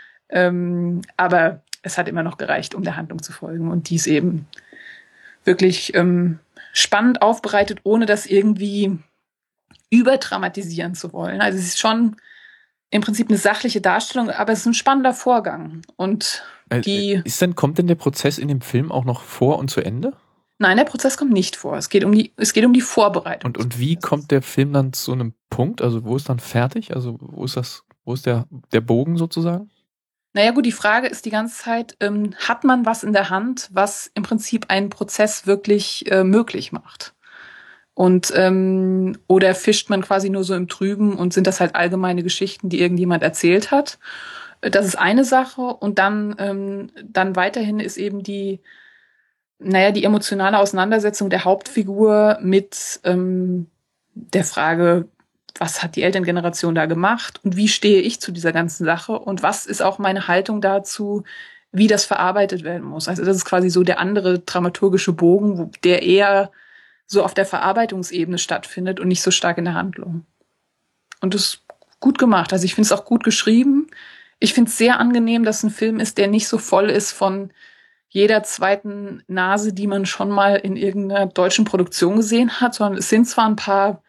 Ähm, aber es hat immer noch gereicht, um der Handlung zu folgen. Und die ist eben wirklich ähm, spannend aufbereitet, ohne das irgendwie überdramatisieren zu wollen. Also es ist schon im Prinzip eine sachliche Darstellung, aber es ist ein spannender Vorgang. Und die ist denn, kommt denn der Prozess in dem Film auch noch vor und zu Ende? Nein, der Prozess kommt nicht vor. Es geht um die, es geht um die Vorbereitung. Und, und wie kommt der Film dann zu einem Punkt? Also wo ist dann fertig? Also wo ist das, wo ist der, der Bogen sozusagen? Naja gut, die Frage ist die ganze Zeit, ähm, hat man was in der Hand, was im Prinzip einen Prozess wirklich äh, möglich macht? Und ähm, oder fischt man quasi nur so im Trüben und sind das halt allgemeine Geschichten, die irgendjemand erzählt hat? Das ist eine Sache. Und dann, ähm, dann weiterhin ist eben die, naja, die emotionale Auseinandersetzung der Hauptfigur mit ähm, der Frage, was hat die Elterngeneration da gemacht und wie stehe ich zu dieser ganzen Sache und was ist auch meine Haltung dazu, wie das verarbeitet werden muss. Also das ist quasi so der andere dramaturgische Bogen, wo der eher so auf der Verarbeitungsebene stattfindet und nicht so stark in der Handlung. Und das ist gut gemacht. Also ich finde es auch gut geschrieben. Ich finde es sehr angenehm, dass ein Film ist, der nicht so voll ist von jeder zweiten Nase, die man schon mal in irgendeiner deutschen Produktion gesehen hat, sondern es sind zwar ein paar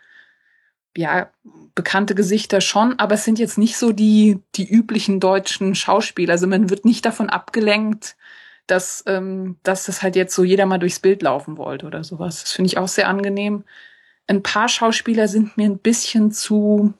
ja, bekannte Gesichter schon, aber es sind jetzt nicht so die, die üblichen deutschen Schauspieler. Also man wird nicht davon abgelenkt, dass, ähm, dass das halt jetzt so jeder mal durchs Bild laufen wollte oder sowas. Das finde ich auch sehr angenehm. Ein paar Schauspieler sind mir ein bisschen zu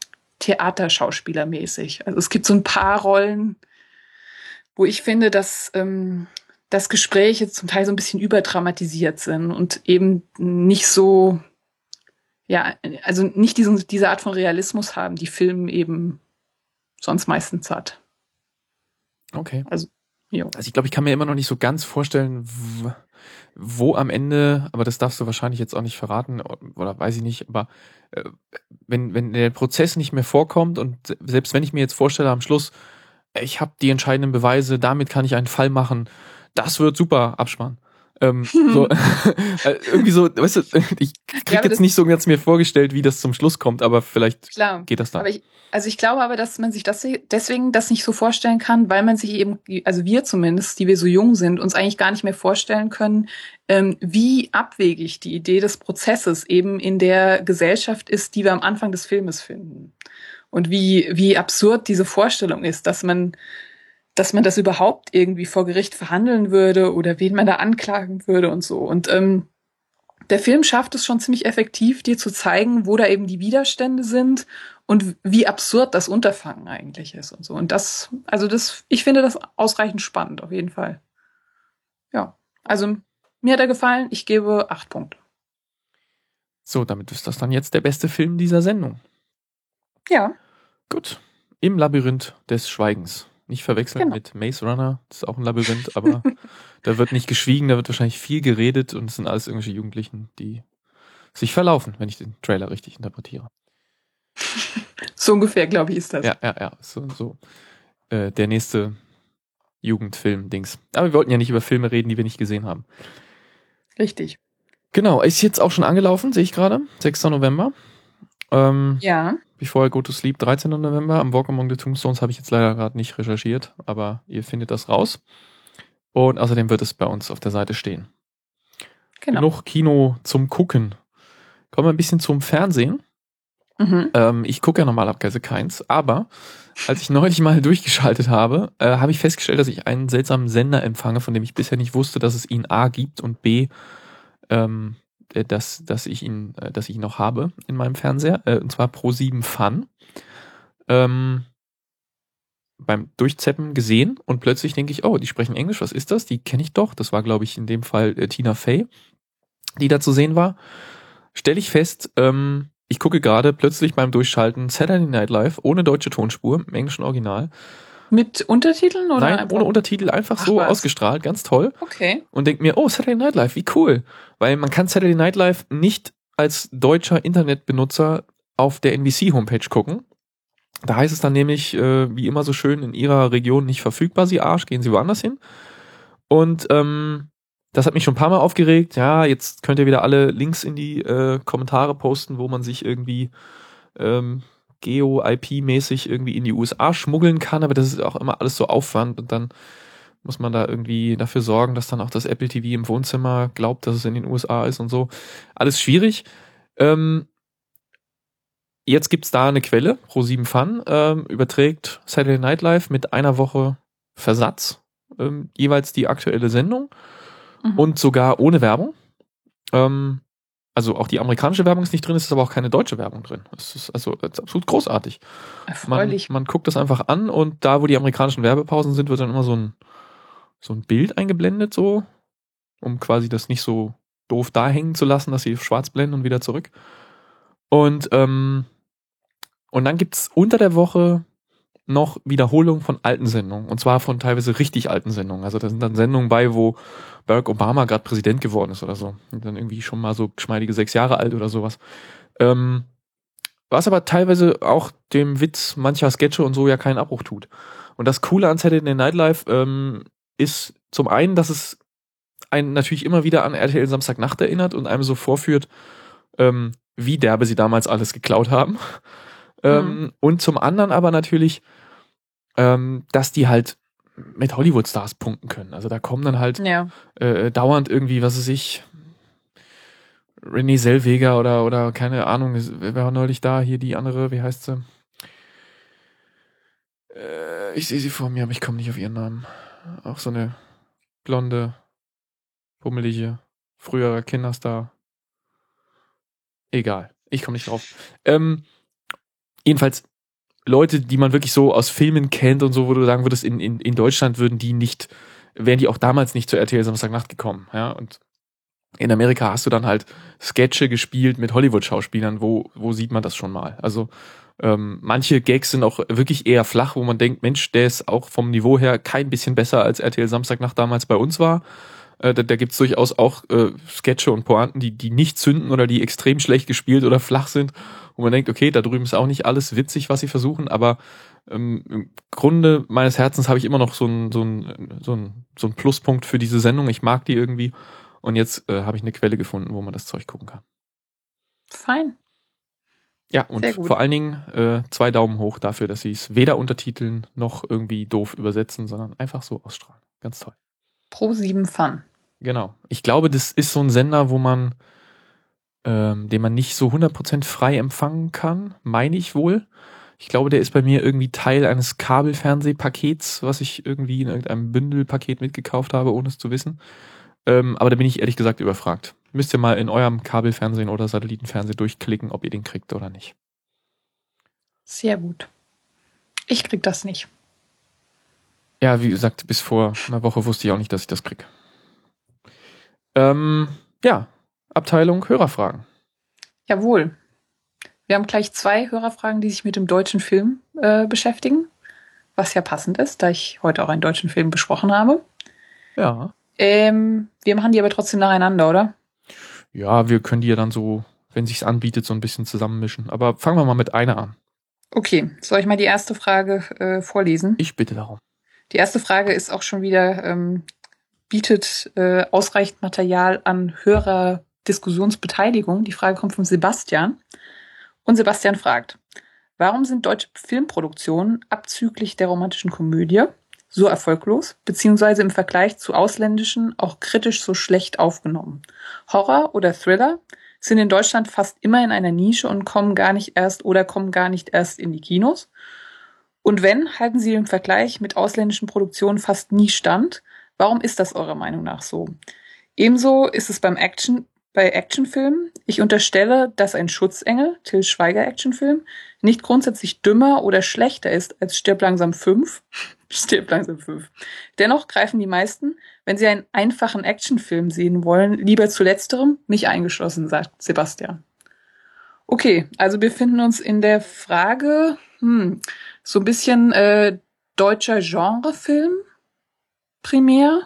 Theaterschauspielermäßig. Also es gibt so ein paar Rollen, wo ich finde, dass, ähm, dass Gespräche zum Teil so ein bisschen überdramatisiert sind und eben nicht so, ja, also nicht diesen, diese Art von Realismus haben, die Film eben sonst meistens hat. Okay. Also, jo. Also ich glaube, ich kann mir immer noch nicht so ganz vorstellen, wo, wo am Ende, aber das darfst du wahrscheinlich jetzt auch nicht verraten, oder weiß ich nicht, aber äh, wenn, wenn der Prozess nicht mehr vorkommt und selbst wenn ich mir jetzt vorstelle am Schluss, ich habe die entscheidenden Beweise, damit kann ich einen Fall machen, das wird super, Abspann. Ähm, so, äh, irgendwie so, weißt du, ich krieg Ja, jetzt nicht so ganz mir vorgestellt, wie das zum Schluss kommt, aber vielleicht klar. geht das dann. Aber ich, also ich glaube aber, dass man sich das deswegen das nicht so vorstellen kann, weil man sich eben, also wir zumindest, die wir so jung sind, uns eigentlich gar nicht mehr vorstellen können, ähm, wie abwegig die Idee des Prozesses eben in der Gesellschaft ist, die wir am Anfang des Filmes finden. Und wie, wie absurd diese Vorstellung ist, dass man dass man das überhaupt irgendwie vor Gericht verhandeln würde oder wen man da anklagen würde und so. Und ähm, der Film schafft es schon ziemlich effektiv, dir zu zeigen, wo da eben die Widerstände sind und wie absurd das Unterfangen eigentlich ist und so. Und das, also das, ich finde das ausreichend spannend, auf jeden Fall. Ja, also mir hat er gefallen. Ich gebe acht Punkte. So, damit ist das dann jetzt der beste Film dieser Sendung. Ja. Gut. Im Labyrinth des Schweigens. Nicht verwechseln genau. mit Maze Runner, das ist auch ein Labyrinth, aber da wird nicht geschwiegen, da wird wahrscheinlich viel geredet und es sind alles irgendwelche Jugendlichen, die sich verlaufen, wenn ich den Trailer richtig interpretiere. So ungefähr, glaube ich, ist das. Ja, ja, ja, so, so. Äh, der nächste Jugendfilm-Dings. Aber wir wollten ja nicht über Filme reden, die wir nicht gesehen haben. Richtig. Genau, ist jetzt auch schon angelaufen, sehe ich gerade, sechster November. Ähm, ja. Before I Go to Sleep, dreizehnter November. Am Walk Among the Tombstones habe ich jetzt leider gerade nicht recherchiert, aber ihr findet das raus. Und außerdem wird es bei uns auf der Seite stehen. Genau. Genug Kino zum Gucken. Kommen wir ein bisschen zum Fernsehen. Mhm. Ähm, ich gucke ja normalerweise keins, aber als ich neulich mal durchgeschaltet habe, äh, habe ich festgestellt, dass ich einen seltsamen Sender empfange, von dem ich bisher nicht wusste, dass es ihn A gibt und B, ähm, äh, dass, dass ich ihn, äh, dass ich ihn noch habe in meinem Fernseher, äh, und zwar Pro sieben Fun. Ähm, beim Durchzeppen gesehen und plötzlich denke ich, oh, die sprechen Englisch, was ist das? Die kenne ich doch. Das war, glaube ich, in dem Fall äh, Tina Fey, die da zu sehen war. Stelle ich fest, ähm, ich gucke gerade plötzlich beim Durchschalten Saturday Night Live ohne deutsche Tonspur, im englischen Original. Mit Untertiteln oder? Nein, einfach? ohne Untertitel, einfach Ach, so was? ausgestrahlt, ganz toll. Okay. Und denke mir, oh, Saturday Night Live, wie cool. Weil man kann Saturday Night Live nicht als deutscher Internetbenutzer auf der N B C-Homepage gucken. Da heißt es dann nämlich, äh, wie immer so schön, in ihrer Region nicht verfügbar, Sie Arsch, gehen Sie woanders hin. Und ähm, das hat mich schon ein paar Mal aufgeregt. Ja, jetzt könnt ihr wieder alle Links in die äh, Kommentare posten, wo man sich irgendwie ähm, Geo-I P-mäßig irgendwie in die U S A schmuggeln kann, aber das ist auch immer alles so Aufwand und dann muss man da irgendwie dafür sorgen, dass dann auch das Apple T V im Wohnzimmer glaubt, dass es in den U S A ist und so. Alles schwierig. Ähm, jetzt gibt's da eine Quelle, Pro sieben Fun, ähm, überträgt Saturday Night Live mit einer Woche Versatz ähm, jeweils die aktuelle Sendung Mhm. und sogar ohne Werbung. Ähm, also auch die amerikanische Werbung ist nicht drin, es ist aber auch keine deutsche Werbung drin. Es ist also es ist absolut großartig. Man, Erfreulich. man guckt das einfach an und da, wo die amerikanischen Werbepausen sind, wird dann immer so ein, so ein Bild eingeblendet, so, um quasi das nicht so doof da hängen zu lassen, dass sie schwarz blenden und wieder zurück. Und, ähm, und dann gibt's unter der Woche noch Wiederholungen von alten Sendungen. Und zwar von teilweise richtig alten Sendungen. Also da sind dann Sendungen bei, wo Barack Obama gerade Präsident geworden ist oder so. Und dann irgendwie schon mal so geschmeidige sechs Jahre alt oder sowas. Ähm, was aber teilweise auch dem Witz mancher Sketche und so ja keinen Abbruch tut. Und das Coole an Saturday Night Live ähm, ist zum einen, dass es einen natürlich immer wieder an R T L Samstagnacht erinnert und einem so vorführt, ähm, wie derbe sie damals alles geklaut haben. Mhm. Ähm, und zum anderen aber natürlich, ähm, dass die halt mit Hollywood-Stars punkten können. Also da kommen dann halt Ja. äh, dauernd irgendwie, was weiß ich, Renée Zellweger oder oder keine Ahnung, wer war neulich da? Hier die andere, wie heißt sie? Äh, ich sehe sie vor mir, aber ich komme nicht auf ihren Namen. Auch so eine blonde, pummelige, früherer Kinderstar. Egal, ich komme nicht drauf. Ähm, jedenfalls Leute, die man wirklich so aus Filmen kennt und so, wo du sagen würdest, in, in, in Deutschland würden die nicht, wären die auch damals nicht zur R T L Samstagnacht gekommen, ja, und in Amerika hast du dann halt Sketche gespielt mit Hollywood-Schauspielern, wo, wo sieht man das schon mal? Also ähm, manche Gags sind auch wirklich eher flach, wo man denkt, Mensch, der ist auch vom Niveau her kein bisschen besser als R T L Samstagnacht damals bei uns war. Äh, da da gibt's durchaus auch äh, Sketche und Pointen, die, die nicht zünden oder die extrem schlecht gespielt oder flach sind, wo man denkt, okay, da drüben ist auch nicht alles witzig, was sie versuchen, aber ähm, im Grunde meines Herzens habe ich immer noch so ein, so ein, so ein, so ein Pluspunkt für diese Sendung. Ich mag die irgendwie. Und jetzt äh, habe ich eine Quelle gefunden, wo man das Zeug gucken kann. Fein. Ja, und Sehr gut. vor allen Dingen äh, zwei Daumen hoch dafür, dass sie es weder untertiteln noch irgendwie doof übersetzen, sondern einfach so ausstrahlen. Ganz toll. Pro sieben Fun. Genau. Ich glaube, das ist so ein Sender, wo man, ähm, den man nicht so hundert Prozent frei empfangen kann, meine ich wohl. Ich glaube, der ist bei mir irgendwie Teil eines Kabelfernsehpakets, was ich irgendwie in irgendeinem Bündelpaket mitgekauft habe, ohne es zu wissen. Ähm, aber da bin ich ehrlich gesagt überfragt. Müsst ihr mal in eurem Kabelfernsehen oder Satellitenfernsehen durchklicken, ob ihr den kriegt oder nicht. Sehr gut. Ich krieg das nicht. Ja, wie gesagt, bis vor einer Woche wusste ich auch nicht, dass ich das krieg. Ähm, ja, Abteilung Hörerfragen. Jawohl. Wir haben gleich zwei Hörerfragen, die sich mit dem deutschen Film äh, beschäftigen. Was ja passend ist, da ich heute auch einen deutschen Film besprochen habe. Ja. Ähm, wir machen die aber trotzdem nacheinander, oder? Ja, wir können die ja dann so, wenn sich's anbietet, so ein bisschen zusammenmischen. Aber fangen wir mal mit einer an. Okay, soll ich mal die erste Frage äh, vorlesen? Ich bitte darum. Die erste Frage ist auch schon wieder, ähm, bietet äh, ausreichend Material an Hörerdiskussionsbeteiligung. Die Frage kommt von Sebastian. Und Sebastian fragt, warum sind deutsche Filmproduktionen abzüglich der romantischen Komödie so erfolglos, beziehungsweise im Vergleich zu ausländischen auch kritisch so schlecht aufgenommen? Horror oder Thriller sind in Deutschland fast immer in einer Nische und kommen gar nicht erst oder kommen gar nicht erst in die Kinos. Und wenn, halten sie im Vergleich mit ausländischen Produktionen fast nie stand. Warum ist das eurer Meinung nach so? Ebenso ist es beim Action, bei Actionfilmen. Ich unterstelle, dass ein Schutzengel, Til Schweiger Actionfilm, nicht grundsätzlich dümmer oder schlechter ist als Stirb langsam fünf. Stirb langsam fünf. Dennoch greifen die meisten, wenn sie einen einfachen Actionfilm sehen wollen, lieber zu letzterem, mich eingeschlossen, sagt Sebastian. Okay, also wir befinden uns in der Frage, hm, so ein bisschen äh, deutscher Genrefilm primär.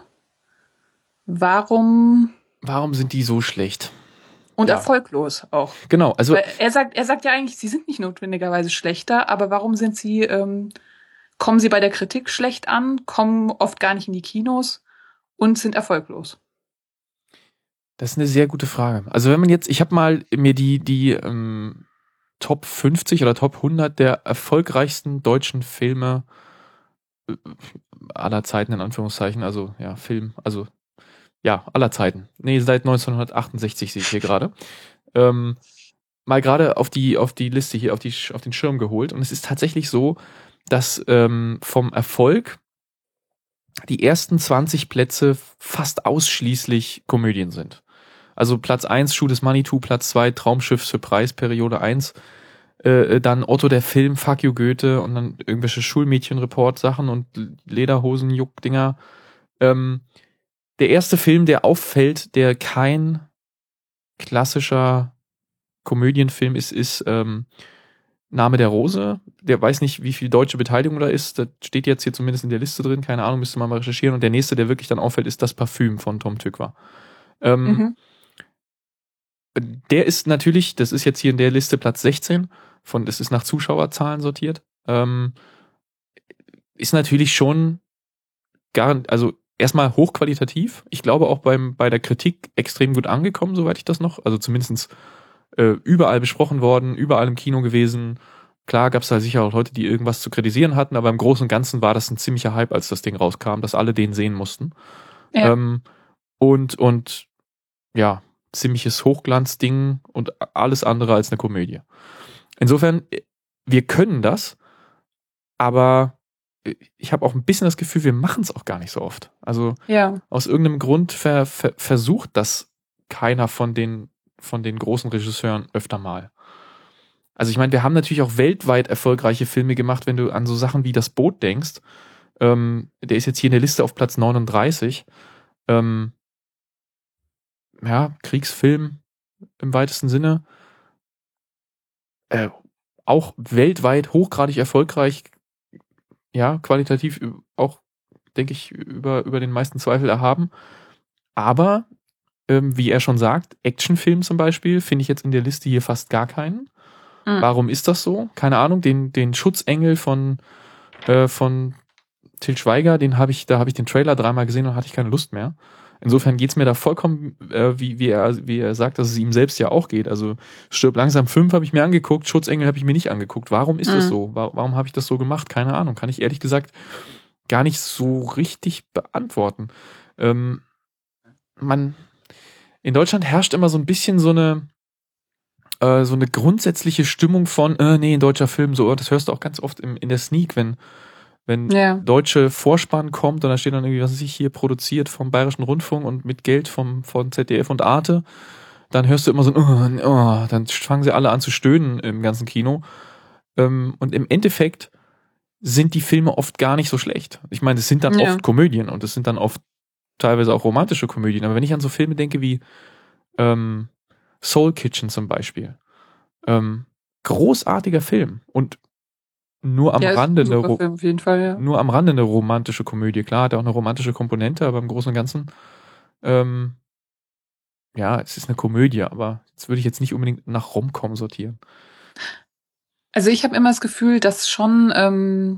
Warum Warum sind die so schlecht? und Ja. erfolglos auch? Genau, also Weil er sagt, er sagt ja eigentlich, sie sind nicht notwendigerweise schlechter, aber warum sind sie, ähm, kommen sie bei der Kritik schlecht an, kommen oft gar nicht in die Kinos und sind erfolglos? das ist eine sehr gute Frage. Also wenn man jetzt, ich habe mal mir die die ähm, Top fünfzig oder Top hundert der erfolgreichsten deutschen Filme äh, aller Zeiten in Anführungszeichen, also ja, Film, also ja, aller Zeiten. Nee, seit neunzehnhundertachtundsechzig sehe ich hier gerade. Ähm, mal gerade auf die auf die Liste hier auf die auf den Schirm geholt und es ist tatsächlich so, dass ähm, vom Erfolg die ersten zwanzig Plätze fast ausschließlich Komödien sind. Also Platz eins Schuh des Manitou, Platz zwei Traumschiff für Preis, Periode eins, äh, dann Otto der Film, Fuck you Goethe und dann irgendwelche Schulmädchen-Report-Sachen und Lederhosen-Juck-Dinger. Ähm, der erste Film, der auffällt, der kein klassischer Komödienfilm ist, ist ähm, Name der Rose. Der weiß nicht, wie viel deutsche Beteiligung da ist. Das steht jetzt hier zumindest in der Liste drin. Keine Ahnung, müsste man mal recherchieren. Und der nächste, der wirklich dann auffällt, ist Das Parfüm von Tom Tykwer. Ähm, Mhm. Der ist natürlich, das ist jetzt hier in der Liste Platz sechzehn, von, das ist nach Zuschauerzahlen sortiert, ähm, ist natürlich schon gar, also erstmal hochqualitativ. Ich glaube auch beim, bei der Kritik extrem gut angekommen, soweit ich das noch, also zumindestens äh, überall besprochen worden, überall im Kino gewesen. Klar gab es da sicher auch Leute, die irgendwas zu kritisieren hatten, aber im Großen und Ganzen war das ein ziemlicher Hype, als das Ding rauskam, dass alle den sehen mussten. Ja. Ähm, und, und ja, ziemliches Hochglanzding und alles andere als eine Komödie. Insofern, wir können das, aber ich habe auch ein bisschen das Gefühl, wir machen es auch gar nicht so oft. Also Ja. aus irgendeinem Grund ver, ver, versucht das keiner von den, von den großen Regisseuren öfter mal. Also ich meine, wir haben natürlich auch weltweit erfolgreiche Filme gemacht, wenn du an so Sachen wie Das Boot denkst. Ähm, der ist jetzt hier in der Liste auf Platz neununddreißig. Ähm, ja, Kriegsfilm im weitesten Sinne. Äh, auch weltweit hochgradig erfolgreich. Ja, qualitativ auch, denke ich, über, über den meisten Zweifel erhaben. Aber, ähm, wie er schon sagt, Actionfilm zum Beispiel finde ich jetzt in der Liste hier fast gar keinen. Mhm. Warum ist das so? Keine Ahnung. Den, den Schutzengel von, äh, von Til Schweiger, den habe ich, da habe ich den Trailer dreimal gesehen und hatte ich keine Lust mehr. Insofern geht's mir da vollkommen, äh, wie, wie, er, wie er sagt, dass es ihm selbst ja auch geht. Also Stirb langsam fünf habe ich mir angeguckt, Schutzengel habe ich mir nicht angeguckt. Warum ist Mhm. das so? Warum, warum habe ich das so gemacht? Keine Ahnung. Kann ich ehrlich gesagt gar nicht so richtig beantworten. Ähm, man, in Deutschland herrscht immer so ein bisschen so eine, äh, so eine grundsätzliche Stimmung von, äh, nee, ein deutscher Film, so, das hörst du auch ganz oft im, in der Sneak, wenn wenn Ja. deutsche Vorspann kommt und da steht dann irgendwie, was weiß ich, hier produziert vom Bayerischen Rundfunk und mit Geld vom, von Z D F und Arte, dann hörst du immer so ein, oh, oh, dann fangen sie alle an zu stöhnen im ganzen Kino. Ähm, und im Endeffekt sind die Filme oft gar nicht so schlecht. Ich meine, es sind dann Ja. oft Komödien und es sind dann oft teilweise auch romantische Komödien. Aber wenn ich an so Filme denke wie ähm, Soul Kitchen zum Beispiel, ähm, großartiger Film und nur am Ja, ist Rande ein eine, super Ro- Film, auf jeden Fall, ja. nur am Rande eine romantische Komödie. Klar, hat er auch eine romantische Komponente, aber im Großen und Ganzen, ähm, ja, es ist eine Komödie, aber das würde ich jetzt nicht unbedingt nach Rom-Com sortieren. Also ich habe immer das Gefühl, dass schon, ähm,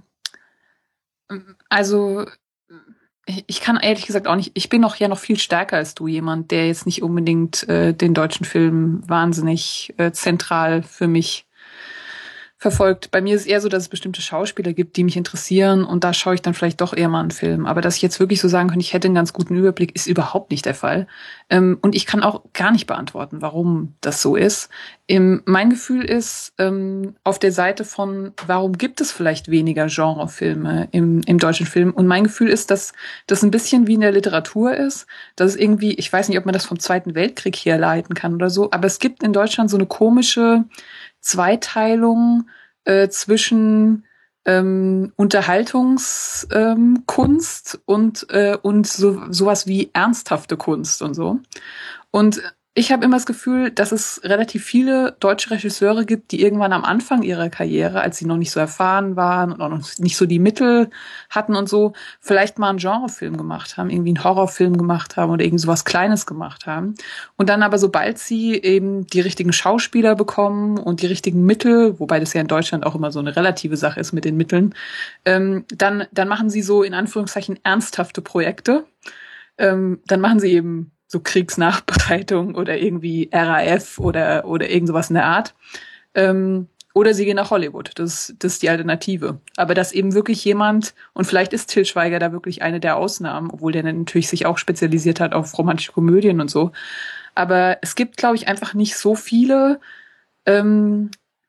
also ich ich kann ehrlich gesagt auch nicht, ich bin noch ja noch viel stärker als du, jemand, der jetzt nicht unbedingt äh, den deutschen Film wahnsinnig äh, zentral für mich verfolgt. Bei mir ist es eher so, dass es bestimmte Schauspieler gibt, die mich interessieren und da schaue ich dann vielleicht doch eher mal einen Film. Aber dass ich jetzt wirklich so sagen könnte, ich hätte einen ganz guten Überblick, ist überhaupt nicht der Fall. Ähm, und ich kann auch gar nicht beantworten, warum das so ist. Ähm, mein Gefühl ist ähm, auf der Seite von, warum gibt es vielleicht weniger Genrefilme im, im deutschen Film? Und mein Gefühl ist, dass das ein bisschen wie in der Literatur ist, dass es irgendwie, ich weiß nicht, ob man das vom Zweiten Weltkrieg herleiten kann oder so, aber es gibt in Deutschland so eine komische Zweiteilung äh, zwischen ähm, Unterhaltungskunst ähm, Kunst und äh, und so sowas wie ernsthafte Kunst und so. Und ich habe immer das Gefühl, dass es relativ viele deutsche Regisseure gibt, die irgendwann am Anfang ihrer Karriere, als sie noch nicht so erfahren waren und auch noch nicht so die Mittel hatten und so, vielleicht mal einen Genrefilm gemacht haben, irgendwie einen Horrorfilm gemacht haben oder irgend sowas Kleines gemacht haben. Und dann aber, sobald sie eben die richtigen Schauspieler bekommen und die richtigen Mittel, wobei das ja in Deutschland auch immer so eine relative Sache ist mit den Mitteln, ähm, dann, dann machen sie so in Anführungszeichen ernsthafte Projekte. Ähm, dann machen sie eben so Kriegsnachbereitung oder irgendwie R A F oder oder irgend sowas in der Art. Ähm, oder sie gehen nach Hollywood. Das, das ist die Alternative. Aber dass eben wirklich jemand, und vielleicht ist Til Schweiger da wirklich eine der Ausnahmen, obwohl der natürlich sich auch spezialisiert hat auf romantische Komödien und so. Aber es gibt, glaube ich, einfach nicht so viele ähm,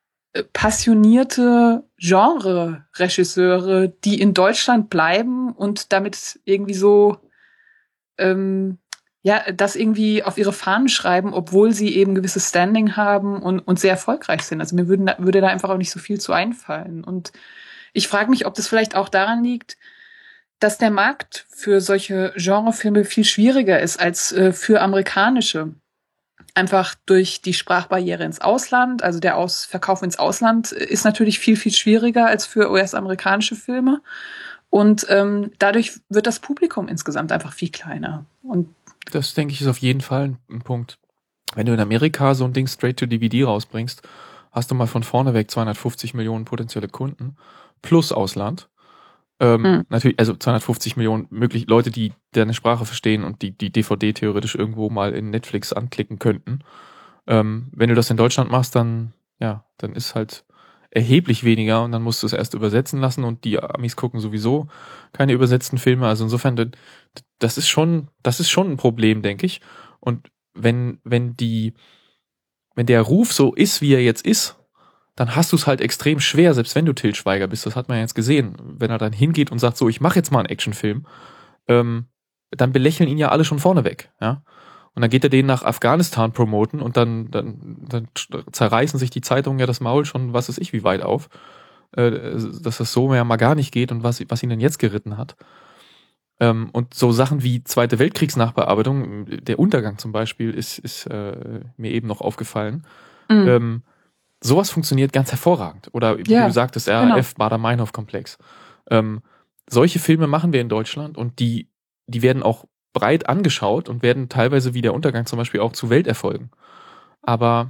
passionierte Genre-Regisseure, die in Deutschland bleiben und damit irgendwie so ähm, ja, das irgendwie auf ihre Fahnen schreiben, obwohl sie eben gewisses Standing haben und, und sehr erfolgreich sind. Also mir würden, würde da einfach auch nicht so viel zu einfallen. Und ich frage mich, ob das vielleicht auch daran liegt, dass der Markt für solche Genrefilme viel schwieriger ist als äh, für amerikanische. Einfach durch die Sprachbarriere ins Ausland, also der Aus Verkauf ins Ausland ist natürlich viel, viel schwieriger als für U S-amerikanische Filme. Und ähm, dadurch wird das Publikum insgesamt einfach viel kleiner. Und das, denke ich, ist auf jeden Fall ein, ein Punkt. Wenn du in Amerika so ein Ding straight to D V D rausbringst, hast du mal von vorne weg zweihundertfünfzig Millionen potenzielle Kunden plus Ausland. Ähm, hm. Natürlich, also zweihundertfünfzig Millionen möglich Leute, die deine Sprache verstehen und die die D V D theoretisch irgendwo mal in Netflix anklicken könnten. Ähm, wenn du das in Deutschland machst, dann ja, dann ist halt erheblich weniger und dann musst du es erst übersetzen lassen und die Amis gucken sowieso keine übersetzten Filme. Also insofern, das ist schon, das ist schon ein Problem, denke ich. Und wenn, wenn die, wenn der Ruf so ist, wie er jetzt ist, dann hast du es halt extrem schwer, selbst wenn du Til Schweiger bist. Das hat man ja jetzt gesehen. Wenn er dann hingeht und sagt, so, ich mache jetzt mal einen Actionfilm, ähm, dann belächeln ihn ja alle schon vorneweg, ja. Und dann geht er den nach Afghanistan promoten und dann, dann, dann zerreißen sich die Zeitungen ja das Maul schon, was weiß ich, wie weit auf, äh, dass das so ja mal gar nicht geht und was, was ihn denn jetzt geritten hat. Ähm, und so Sachen wie Zweite Weltkriegsnachbearbeitung, der Untergang zum Beispiel, ist, ist äh, mir eben noch aufgefallen. Mhm. Ähm, sowas funktioniert ganz hervorragend. Oder wie Ja, du sagtest, R A F, genau. Baader-Meinhof-Komplex. Ähm, solche Filme machen wir in Deutschland und die, die werden auch breit angeschaut und werden teilweise wie der Untergang zum Beispiel auch zu Welterfolgen. Aber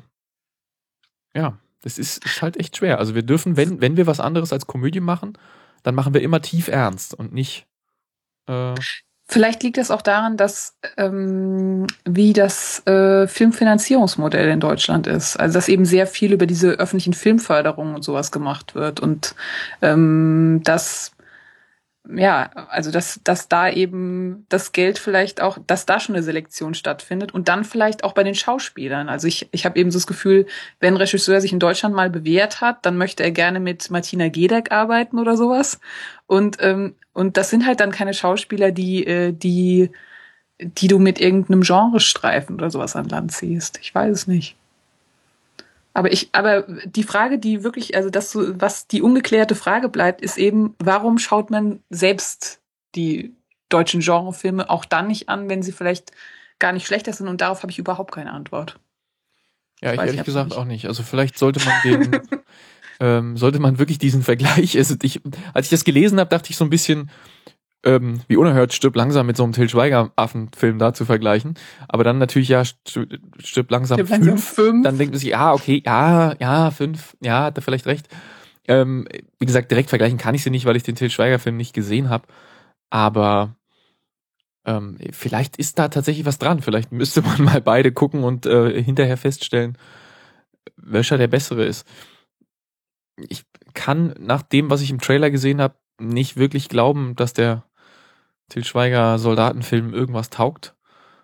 ja, das ist, ist halt echt schwer. Also wir dürfen, wenn, wenn wir was anderes als Komödie machen, dann machen wir immer tief ernst und nicht äh, vielleicht liegt es auch daran, dass ähm, wie das äh, Filmfinanzierungsmodell in Deutschland ist. Also dass eben sehr viel über diese öffentlichen Filmförderungen und sowas gemacht wird. Und ähm, dass ja, also dass, dass da eben das Geld vielleicht auch, dass da schon eine Selektion stattfindet und dann vielleicht auch bei den Schauspielern. Also ich, ich habe eben so das Gefühl, wenn ein Regisseur sich in Deutschland mal bewährt hat, dann möchte er gerne mit Martina Gedeck arbeiten oder sowas. Und, ähm, und das sind halt dann keine Schauspieler, die, äh, die, die du mit irgendeinem Genrestreifen oder sowas an Land ziehst. Ich weiß es nicht. Aber ich, aber die Frage, die wirklich, also das, was die ungeklärte Frage bleibt, ist eben, warum schaut man selbst die deutschen Genrefilme auch dann nicht an, wenn sie vielleicht gar nicht schlechter sind? Und darauf habe ich überhaupt keine Antwort. Ja, ich, ich ehrlich gesagt nicht. auch nicht. Also vielleicht sollte man den, ähm, sollte man wirklich diesen Vergleich, also ich, als ich das gelesen habe, dachte ich so ein bisschen, ähm, wie unerhört stirbt langsam mit so einem Til Schweiger-Affenfilm da zu vergleichen. Aber dann natürlich ja stirbt langsam, stirb langsam fünf. fünf. Dann denkt man sich, ja, okay, ja, ja, fünf, ja, hat er vielleicht recht. Ähm, wie gesagt, direkt vergleichen kann ich sie nicht, weil ich den Til Schweiger-Film nicht gesehen habe. Aber ähm, vielleicht ist da tatsächlich was dran. Vielleicht müsste man mal beide gucken und äh, hinterher feststellen, welcher der bessere ist. ich kann nach dem, was ich im Trailer gesehen habe, nicht wirklich glauben, dass der Til Schweiger Soldatenfilm irgendwas taugt.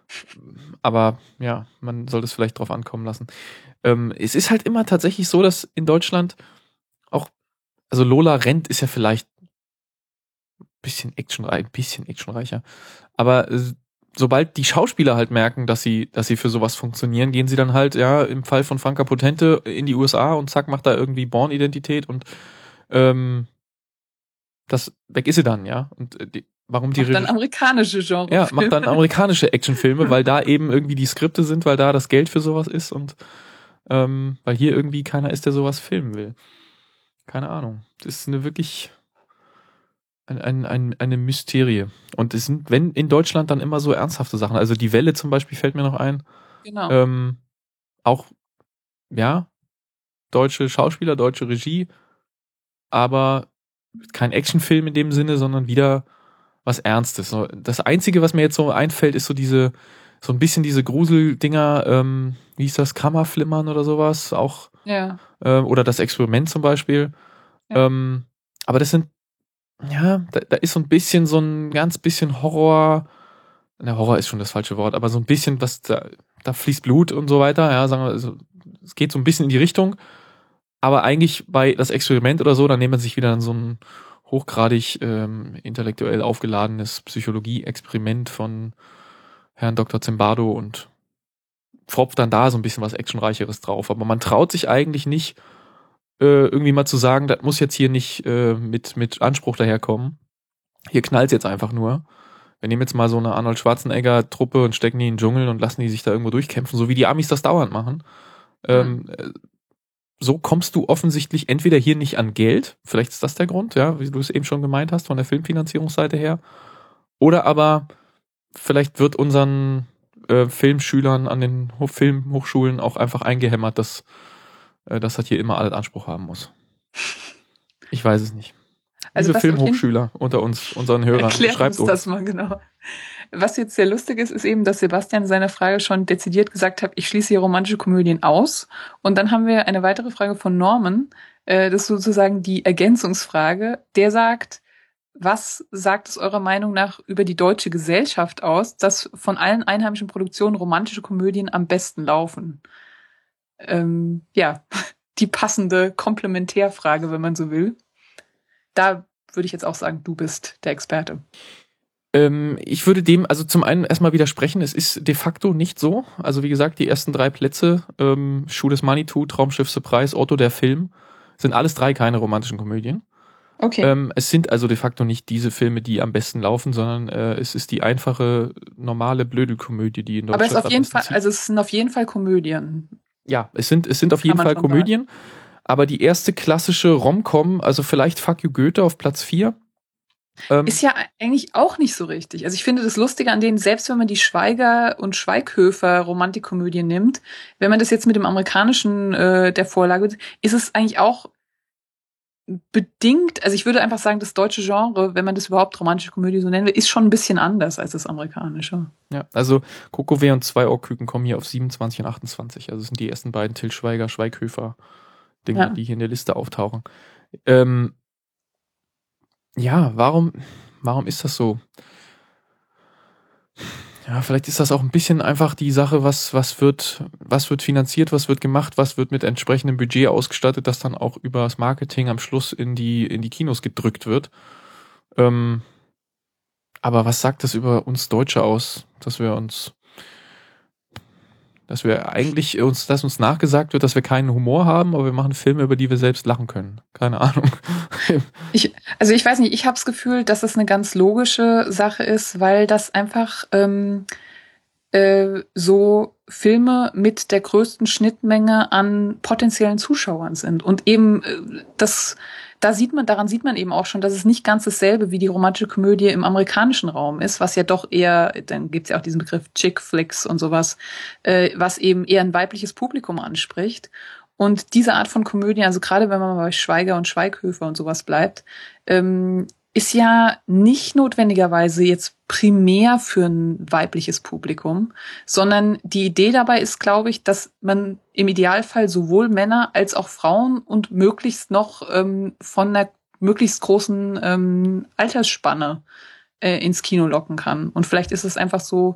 Aber ja, man sollte es vielleicht drauf ankommen lassen. Ähm, es ist halt immer tatsächlich so, dass in Deutschland auch, also Lola Rent ist ja vielleicht ein bisschen actionreich, ein bisschen actionreicher. Aber äh, sobald die Schauspieler halt merken, dass sie, dass sie für sowas funktionieren, gehen sie dann halt, ja, im Fall von Franka Potente in die U S A und zack, macht da irgendwie Born-Identität und ähm, das, weg ist sie dann, ja. Und äh, die, warum die Macht dann amerikanische Genre. Ja, macht dann amerikanische Actionfilme, weil da eben irgendwie die Skripte sind, weil da das Geld für sowas ist und ähm, weil hier irgendwie keiner ist, der sowas filmen will. Keine Ahnung. Das ist eine wirklich ein, ein, ein, eine Mysterie. Und es sind, wenn in Deutschland, dann immer so ernsthafte Sachen. Also die Welle zum Beispiel fällt mir noch ein. Genau. Ähm, auch, ja, deutsche Schauspieler, deutsche Regie, aber kein Actionfilm in dem Sinne, sondern wieder was Ernstes. So, das Einzige, was mir jetzt so einfällt, ist so diese, so ein bisschen diese Gruseldinger, ähm, wie hieß das, Kammerflimmern oder sowas, auch, Ja. ähm, oder das Experiment zum Beispiel. Ja. Ähm, aber das sind, ja, da, da ist so ein bisschen so ein ganz bisschen Horror, ne, Horror ist schon das falsche Wort, aber so ein bisschen, was da, da fließt Blut und so weiter, ja, sagen wir, also, es geht so ein bisschen in die Richtung, aber eigentlich bei das Experiment oder so, dann nehmen wir sich wieder dann so ein hochgradig ähm, intellektuell aufgeladenes Psychologie-Experiment von Herrn Doktor Zimbardo und pfropft dann da so ein bisschen was Actionreicheres drauf. Aber man traut sich eigentlich nicht, äh, irgendwie mal zu sagen, das muss jetzt hier nicht äh, mit, mit Anspruch daherkommen. Hier knallt jetzt einfach nur. Wir nehmen jetzt mal so eine Arnold Schwarzenegger-Truppe und stecken die in den Dschungel und lassen die sich da irgendwo durchkämpfen, so wie die Amis das dauernd machen. Ähm, mhm. So kommst du offensichtlich entweder hier nicht an Geld, vielleicht ist das der Grund, ja, wie du es eben schon gemeint hast, von der Filmfinanzierungsseite her, oder aber vielleicht wird unseren äh, Filmschülern an den Ho- Filmhochschulen auch einfach eingehämmert, dass, äh, dass das hier immer alles Anspruch haben muss. Ich weiß es nicht. Also Liebe Filmhochschüler unter uns, unseren Hörern, erklärt schreibt uns das mal genau. Was jetzt sehr lustig ist, ist eben, dass Sebastian in seiner Frage schon dezidiert gesagt hat, ich schließe hier romantische Komödien aus. Und dann haben wir eine weitere Frage von Norman, äh, das ist sozusagen die Ergänzungsfrage. Der sagt, was sagt es eurer Meinung nach über die deutsche Gesellschaft aus, dass von allen einheimischen Produktionen romantische Komödien am besten laufen? Ähm, ja, die passende Komplementärfrage, wenn man so will. Da würde ich jetzt auch sagen, du bist der Experte. Ähm, ich würde dem also zum einen erstmal widersprechen, es ist de facto nicht so. Also wie gesagt, die ersten drei Plätze, ähm, Schuh des Manitou, Traumschiff Surprise, Otto der Film, sind alles drei keine romantischen Komödien. Okay. Ähm, es sind also de facto nicht diese Filme, die am besten laufen, sondern äh, es ist die einfache, normale Blödelkomödie, die in Deutschland. Aber es ist auf jeden Fall, also es sind auf jeden Fall Komödien. Ja, es sind, es sind auf jeden Fall Komödien. Sagen. Aber die erste klassische Rom-Com, also vielleicht Fuck You Goethe auf Platz vier. Ähm, ist ja eigentlich auch nicht so richtig. Also ich finde das Lustige an denen, selbst wenn man die Schweiger- und Schweighöfer Romantikkomödien nimmt, wenn man das jetzt mit dem amerikanischen äh, der Vorlage, ist es eigentlich auch bedingt, also ich würde einfach sagen, das deutsche Genre, wenn man das überhaupt romantische Komödie so nennen will, ist schon ein bisschen anders als das amerikanische. Ja, also Kokowé und zwei Ohrküken kommen hier auf siebenundzwanzig und achtundzwanzig. Also das sind die ersten beiden Til Schweiger, Schweighöfer Dinge, ja. die hier in der Liste auftauchen. Ähm, ja, warum, warum ist das so? Ja, vielleicht ist das auch ein bisschen einfach die Sache, was, was wird, was wird finanziert, was wird gemacht, was wird mit entsprechendem Budget ausgestattet, das dann auch über das Marketing am Schluss in die, in die Kinos gedrückt wird. Ähm, aber was sagt das über uns Deutsche aus, dass wir uns, dass wir eigentlich uns, dass uns nachgesagt wird, dass wir keinen Humor haben, aber wir machen Filme, über die wir selbst lachen können. Keine Ahnung. Ich, also ich weiß nicht, ich habe das Gefühl, dass das eine ganz logische Sache ist, weil das einfach ähm, äh, so Filme mit der größten Schnittmenge an potenziellen Zuschauern sind. Und eben äh, das, da sieht man, daran sieht man eben auch schon, dass es nicht ganz dasselbe wie die romantische Komödie im amerikanischen Raum ist, was ja doch eher, dann gibt's ja auch diesen Begriff Chick Flicks und sowas, äh, was eben eher ein weibliches Publikum anspricht. Und diese Art von Komödien, also gerade wenn man bei Schweiger und Schweighöfer und sowas bleibt, ähm, ist ja nicht notwendigerweise jetzt primär für ein weibliches Publikum, sondern die Idee dabei ist, glaube ich, dass man im Idealfall sowohl Männer als auch Frauen und möglichst noch ähm, von einer möglichst großen ähm, Altersspanne äh, ins Kino locken kann. Und vielleicht ist es einfach so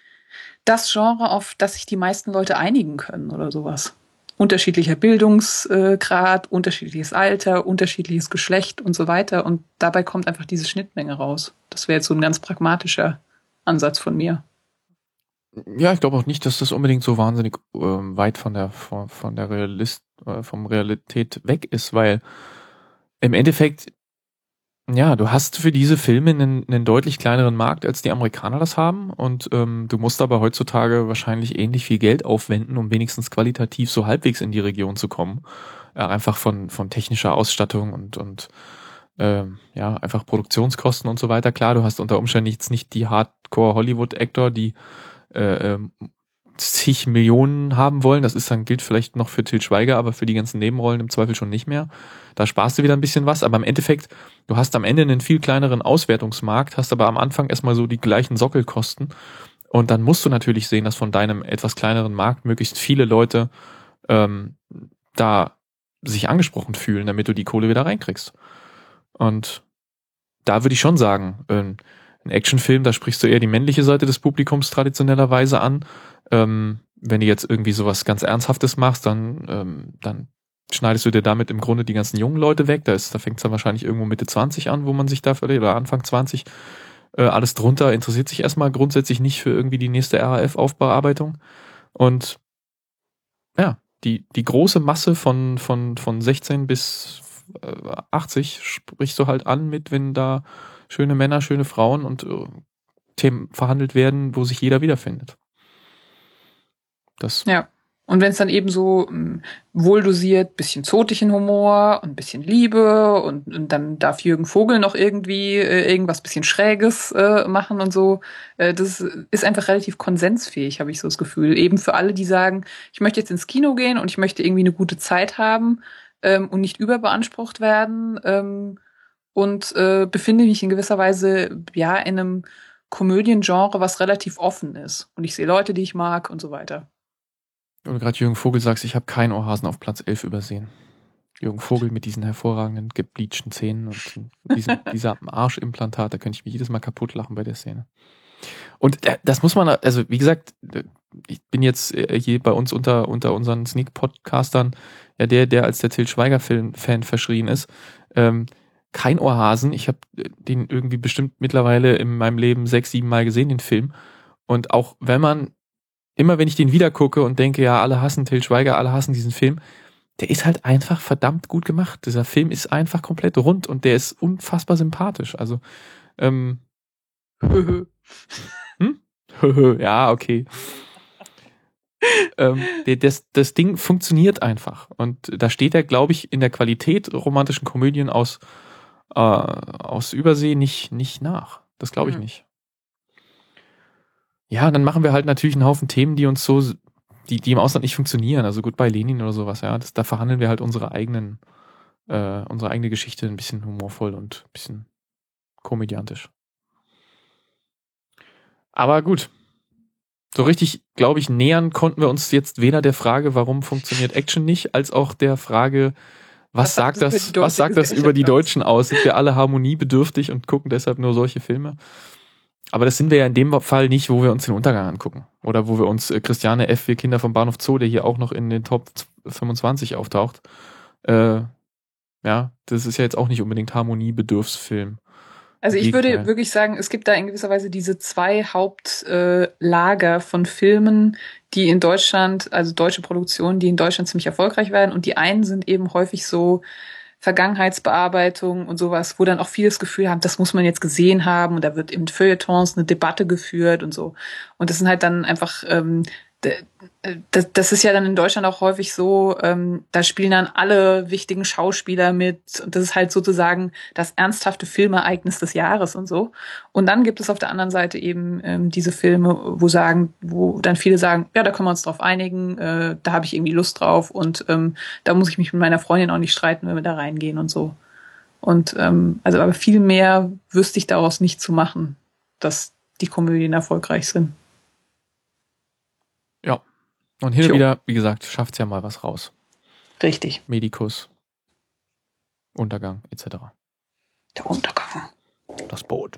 das Genre, auf das sich die meisten Leute einigen können oder sowas. Unterschiedlicher Bildungsgrad, unterschiedliches Alter, unterschiedliches Geschlecht und so weiter. Und dabei kommt einfach diese Schnittmenge raus. Das wäre jetzt so ein ganz pragmatischer Ansatz von mir. Ja, ich glaube auch nicht, dass das unbedingt so wahnsinnig äh, weit von der von, von der Realist äh, vom Realität weg ist, weil im Endeffekt, ja, du hast für diese Filme einen, einen deutlich kleineren Markt, als die Amerikaner das haben, und ähm, du musst aber heutzutage wahrscheinlich ähnlich viel Geld aufwenden, um wenigstens qualitativ so halbwegs in die Region zu kommen. Äh, einfach von von technischer Ausstattung und und ähm, ja, einfach Produktionskosten und so weiter. Klar, du hast unter Umständen jetzt nicht die Hardcore-Hollywood-Actor, die äh, ähm, zig Millionen haben wollen. Das ist dann, gilt vielleicht noch für Til Schweiger, aber für die ganzen Nebenrollen im Zweifel schon nicht mehr. Da sparst du wieder ein bisschen was, aber im Endeffekt, du hast am Ende einen viel kleineren Auswertungsmarkt, hast aber am Anfang erstmal so die gleichen Sockelkosten, und dann musst du natürlich sehen, dass von deinem etwas kleineren Markt möglichst viele Leute ähm, da sich angesprochen fühlen, damit du die Kohle wieder reinkriegst. Und da würde ich schon sagen, ähm, ein Actionfilm, da sprichst du eher die männliche Seite des Publikums traditionellerweise an. Ähm, wenn du jetzt irgendwie sowas ganz Ernsthaftes machst, dann, ähm, dann schneidest du dir damit im Grunde die ganzen jungen Leute weg. Da ist, da fängt es dann wahrscheinlich irgendwo Mitte zwanzig an, wo man sich da verliert, oder Anfang zwanzig. Äh, alles drunter interessiert sich erstmal grundsätzlich nicht für irgendwie die nächste R A F-Aufbearbeitung. Und ja, die, die große Masse von, von, von sechzehn bis achtzig sprichst du halt an mit, wenn da schöne Männer, schöne Frauen und äh, Themen verhandelt werden, wo sich jeder wiederfindet. Das Ja. Und wenn es dann eben so ähm, wohldosiert, bisschen zotigen Humor und ein bisschen Liebe und, und dann darf Jürgen Vogel noch irgendwie äh, irgendwas bisschen Schräges äh, machen und so. Äh, das ist einfach relativ konsensfähig, habe ich so das Gefühl. Eben für alle, die sagen, ich möchte jetzt ins Kino gehen und ich möchte irgendwie eine gute Zeit haben ähm, und nicht überbeansprucht werden ähm, und äh, befinde mich in gewisser Weise ja in einem Komödiengenre, was relativ offen ist. Und ich sehe Leute, die ich mag und so weiter. Oder gerade Jürgen Vogel sagst, ich habe keinen Ohrhasen auf Platz elf übersehen. Jürgen Vogel mit diesen hervorragenden, gebleachten Zähnen und diesem, dieser Arschimplantat, da könnte ich mich jedes Mal kaputt lachen bei der Szene. Und das muss man, also wie gesagt, ich bin jetzt hier bei uns unter, unter unseren Sneak-Podcastern ja der, der als der Til Schweiger-Fan verschrien ist. Ähm, kein Ohrhasen. Ich habe den irgendwie bestimmt mittlerweile in meinem Leben sechs, sieben Mal gesehen, den Film. Und auch wenn man immer wenn ich den wieder gucke und denke, ja, alle hassen Til Schweiger, alle hassen diesen Film, der ist halt einfach verdammt gut gemacht. Dieser Film ist einfach komplett rund und der ist unfassbar sympathisch. Also, ähm, hm? ja, okay. ähm, das, das Ding funktioniert einfach. Und da steht er, glaube ich, in der Qualität romantischen Komödien aus, äh, aus Übersee nicht, nicht nach. Das glaube ich mhm. nicht. Ja, dann machen wir halt natürlich einen Haufen Themen, die uns so, die, die im Ausland nicht funktionieren. Also gut bei Lenin oder sowas, ja. Das, da verhandeln wir halt unsere eigenen, äh, unsere eigene Geschichte ein bisschen humorvoll und ein bisschen komödiantisch. Aber gut. So richtig, glaube ich, nähern konnten wir uns jetzt weder der Frage, warum funktioniert Action nicht, als auch der Frage, was, was sagt das, was sagt das über die Deutschen aus? Sind wir alle harmoniebedürftig und gucken deshalb nur solche Filme? Aber das sind wir ja in dem Fall nicht, wo wir uns den Untergang angucken. Oder wo wir uns äh, Christiane F., wir Kinder vom Bahnhof Zoo, der hier auch noch in den Top fünfundzwanzig auftaucht. Äh, ja, das ist ja jetzt auch nicht unbedingt Harmoniebedürfsfilm. Also ich würde wirklich sagen, es gibt da in gewisser Weise diese zwei Hauptlager äh, von Filmen, die in Deutschland, also deutsche Produktionen, die in Deutschland ziemlich erfolgreich werden. Und die einen sind eben häufig so Vergangenheitsbearbeitung und sowas, wo dann auch viele das Gefühl haben, das muss man jetzt gesehen haben und da wird in Feuilletons eine Debatte geführt und so. Und das sind halt dann einfach, ähm, das, das ist ja dann in Deutschland auch häufig so, ähm, da spielen dann alle wichtigen Schauspieler mit und das ist halt sozusagen das ernsthafte Filmereignis des Jahres und so. Und dann gibt es auf der anderen Seite eben ähm, diese Filme, wo sagen, wo dann viele sagen, ja, da können wir uns drauf einigen, äh, da habe ich irgendwie Lust drauf und ähm, da muss ich mich mit meiner Freundin auch nicht streiten, wenn wir da reingehen und so. Und ähm, also aber viel mehr wüsste ich daraus nicht zu machen, dass die Komödien erfolgreich sind. Ja. Und hin und Tjo. wieder, wie gesagt, schafft's ja mal was raus. Richtig. Medikus, Untergang et cetera. Der Untergang. Das Boot.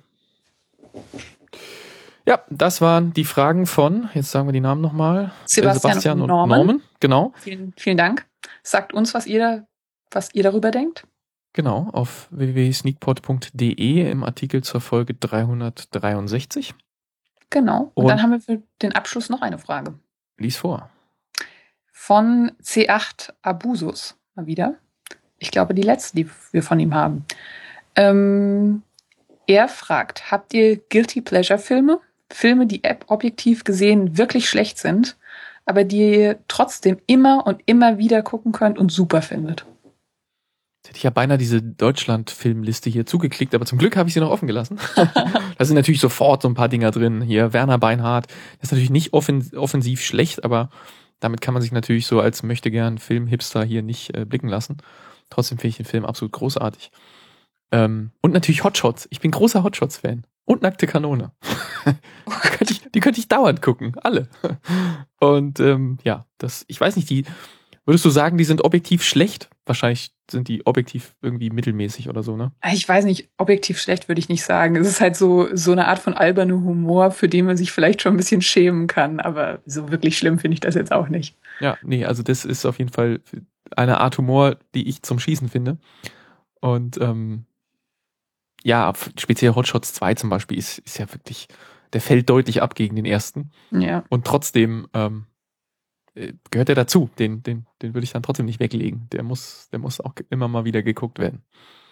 Ja, das waren die Fragen von, jetzt sagen wir die Namen nochmal, Sebastian, Sebastian und und Norman. Norman. Genau. Vielen, vielen Dank. Sagt uns, was ihr, da, was ihr darüber denkt. Genau, auf w w w punkt sneakpot punkt d e im Artikel zur Folge dreihundertdreiundsechzig. Genau. Und, Und dann haben wir für den Abschluss noch eine Frage. Lies vor. Von C acht Abusus. Mal wieder. Ich glaube, die letzte, die wir von ihm haben. Ähm, er fragt, habt ihr Guilty Pleasure Filme? Filme, die objektiv gesehen wirklich schlecht sind, aber die ihr trotzdem immer und immer wieder gucken könnt und super findet. Jetzt hätte ich ja beinahe diese Deutschland-Filmliste hier zugeklickt, aber zum Glück habe ich sie noch offen gelassen. Da sind natürlich sofort so ein paar Dinger drin. Hier Werner Beinhardt. Das ist natürlich nicht offen, offensiv schlecht, aber damit kann man sich natürlich so als möchte gern Film-Hipster hier nicht äh, blicken lassen. Trotzdem finde ich den Film absolut großartig. Ähm, und natürlich Hotshots. Ich bin großer Hotshots-Fan. Und Nackte Kanone. die, könnte ich, die könnte ich dauernd gucken. Alle. Und ähm, ja, das, ich weiß nicht, die, würdest du sagen, die sind objektiv schlecht? Wahrscheinlich sind die objektiv irgendwie mittelmäßig oder so, ne? Ich weiß nicht, objektiv schlecht würde ich nicht sagen. Es ist halt so, so eine Art von alberner Humor, für den man sich vielleicht schon ein bisschen schämen kann. Aber so wirklich schlimm finde ich das jetzt auch nicht. Ja, nee, also das ist auf jeden Fall eine Art Humor, die ich zum Schießen finde. Und ähm, ja, speziell Hotshots zwei zum Beispiel ist, ist ja wirklich, der fällt deutlich ab gegen den ersten. Ja. Und trotzdem ähm, gehört er dazu. Den, den, den würde ich dann trotzdem nicht weglegen. Der muss, der muss auch immer mal wieder geguckt werden.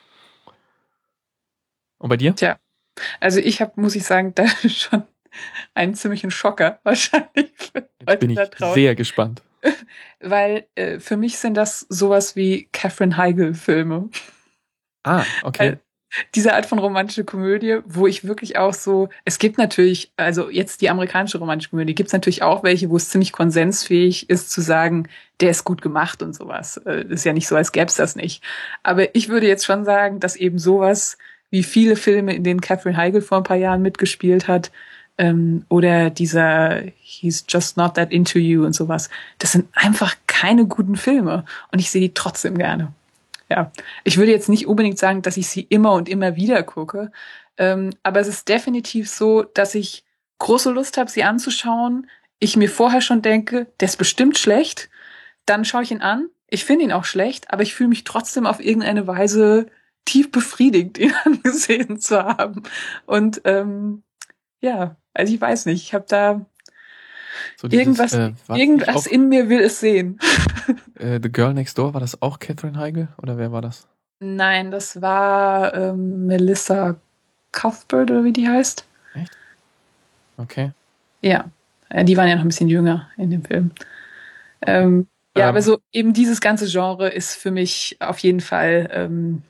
Und bei dir? Tja, also ich habe, muss ich sagen, da schon einen ziemlichen Schocker wahrscheinlich. Jetzt bin ich sehr gespannt. Weil äh, für mich sind das sowas wie Katherine Heigl-Filme. Ah, okay. Weil diese Art von romantische Komödie, wo ich wirklich auch so, es gibt natürlich, also jetzt die amerikanische romantische Komödie, gibt es natürlich auch welche, wo es ziemlich konsensfähig ist zu sagen, der ist gut gemacht und sowas. Äh, ist ja nicht so, als gäbe es das nicht. Aber ich würde jetzt schon sagen, dass eben sowas wie viele Filme, in denen Katherine Heigl vor ein paar Jahren mitgespielt hat, ähm, oder dieser He's Just Not That Into You und sowas, das sind einfach keine guten Filme. Und ich sehe die trotzdem gerne. Ja, ich würde jetzt nicht unbedingt sagen, dass ich sie immer und immer wieder gucke, ähm, aber es ist definitiv so, dass ich große Lust habe, sie anzuschauen. Ich mir vorher schon denke, der ist bestimmt schlecht. Dann schaue ich ihn an. Ich finde ihn auch schlecht, aber ich fühle mich trotzdem auf irgendeine Weise tief befriedigt, ihn angesehen zu haben. Und ähm, ja, also ich weiß nicht, ich habe da so dieses, irgendwas, äh, irgendwas in mir will es sehen. äh, The Girl Next Door, war das auch Katherine Heigl oder wer war das? Nein, das war ähm, Melissa Cuthbert oder wie die heißt. Echt? Okay. Ja, die waren ja noch ein bisschen jünger in dem Film. Ähm, ja, ähm, aber so eben dieses ganze Genre ist für mich auf jeden Fall ähm,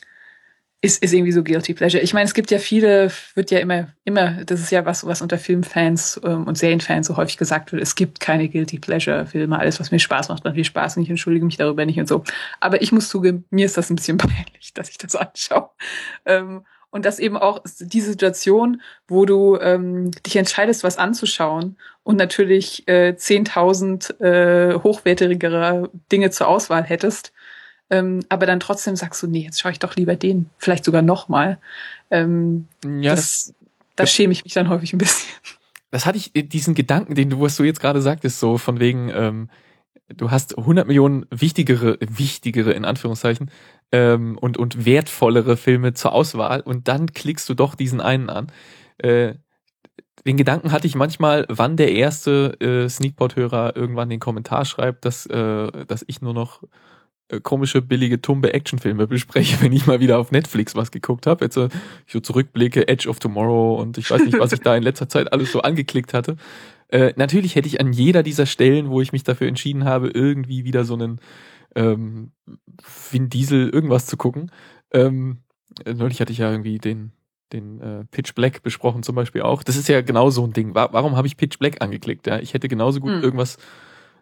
ist, ist irgendwie so Guilty Pleasure. Ich meine, es gibt ja viele, wird ja immer, immer, das ist ja was, was unter Filmfans ähm, und Serienfans so häufig gesagt wird, es gibt keine Guilty Pleasure Filme, alles, was mir Spaß macht, macht mir Spaß und ich entschuldige mich darüber nicht und so. Aber ich muss zugeben, mir ist das ein bisschen peinlich, dass ich das anschaue. Ähm, und das eben auch diese Situation, wo du ähm, dich entscheidest, was anzuschauen und natürlich äh, zehntausend äh, hochwertigere Dinge zur Auswahl hättest, Ähm, aber dann trotzdem sagst du, nee, jetzt schaue ich doch lieber den. Vielleicht sogar nochmal. Ähm, ja, das, das, da schäme ich mich dann häufig ein bisschen. Das hatte ich, diesen Gedanken, den du, was du jetzt gerade sagtest, so von wegen, ähm, du hast hundert Millionen wichtigere, wichtigere in Anführungszeichen, ähm, und, und wertvollere Filme zur Auswahl und dann klickst du doch diesen einen an. Äh, den Gedanken hatte ich manchmal, wann der erste äh, Sneakpot-Hörer irgendwann den Kommentar schreibt, dass, äh, dass ich nur noch komische, billige, tumbe Actionfilme bespreche, wenn ich mal wieder auf Netflix was geguckt habe. Jetzt, ich so zurückblicke, Edge of Tomorrow und ich weiß nicht, was ich da in letzter Zeit alles so angeklickt hatte. Äh, natürlich hätte ich an jeder dieser Stellen, wo ich mich dafür entschieden habe, irgendwie wieder so einen ähm, Vin Diesel irgendwas zu gucken. Ähm, neulich hatte ich ja irgendwie den den äh, Pitch Black besprochen zum Beispiel auch. Das ist ja genau so ein Ding. Warum habe ich Pitch Black angeklickt? Ja? Ich hätte genauso gut hm. irgendwas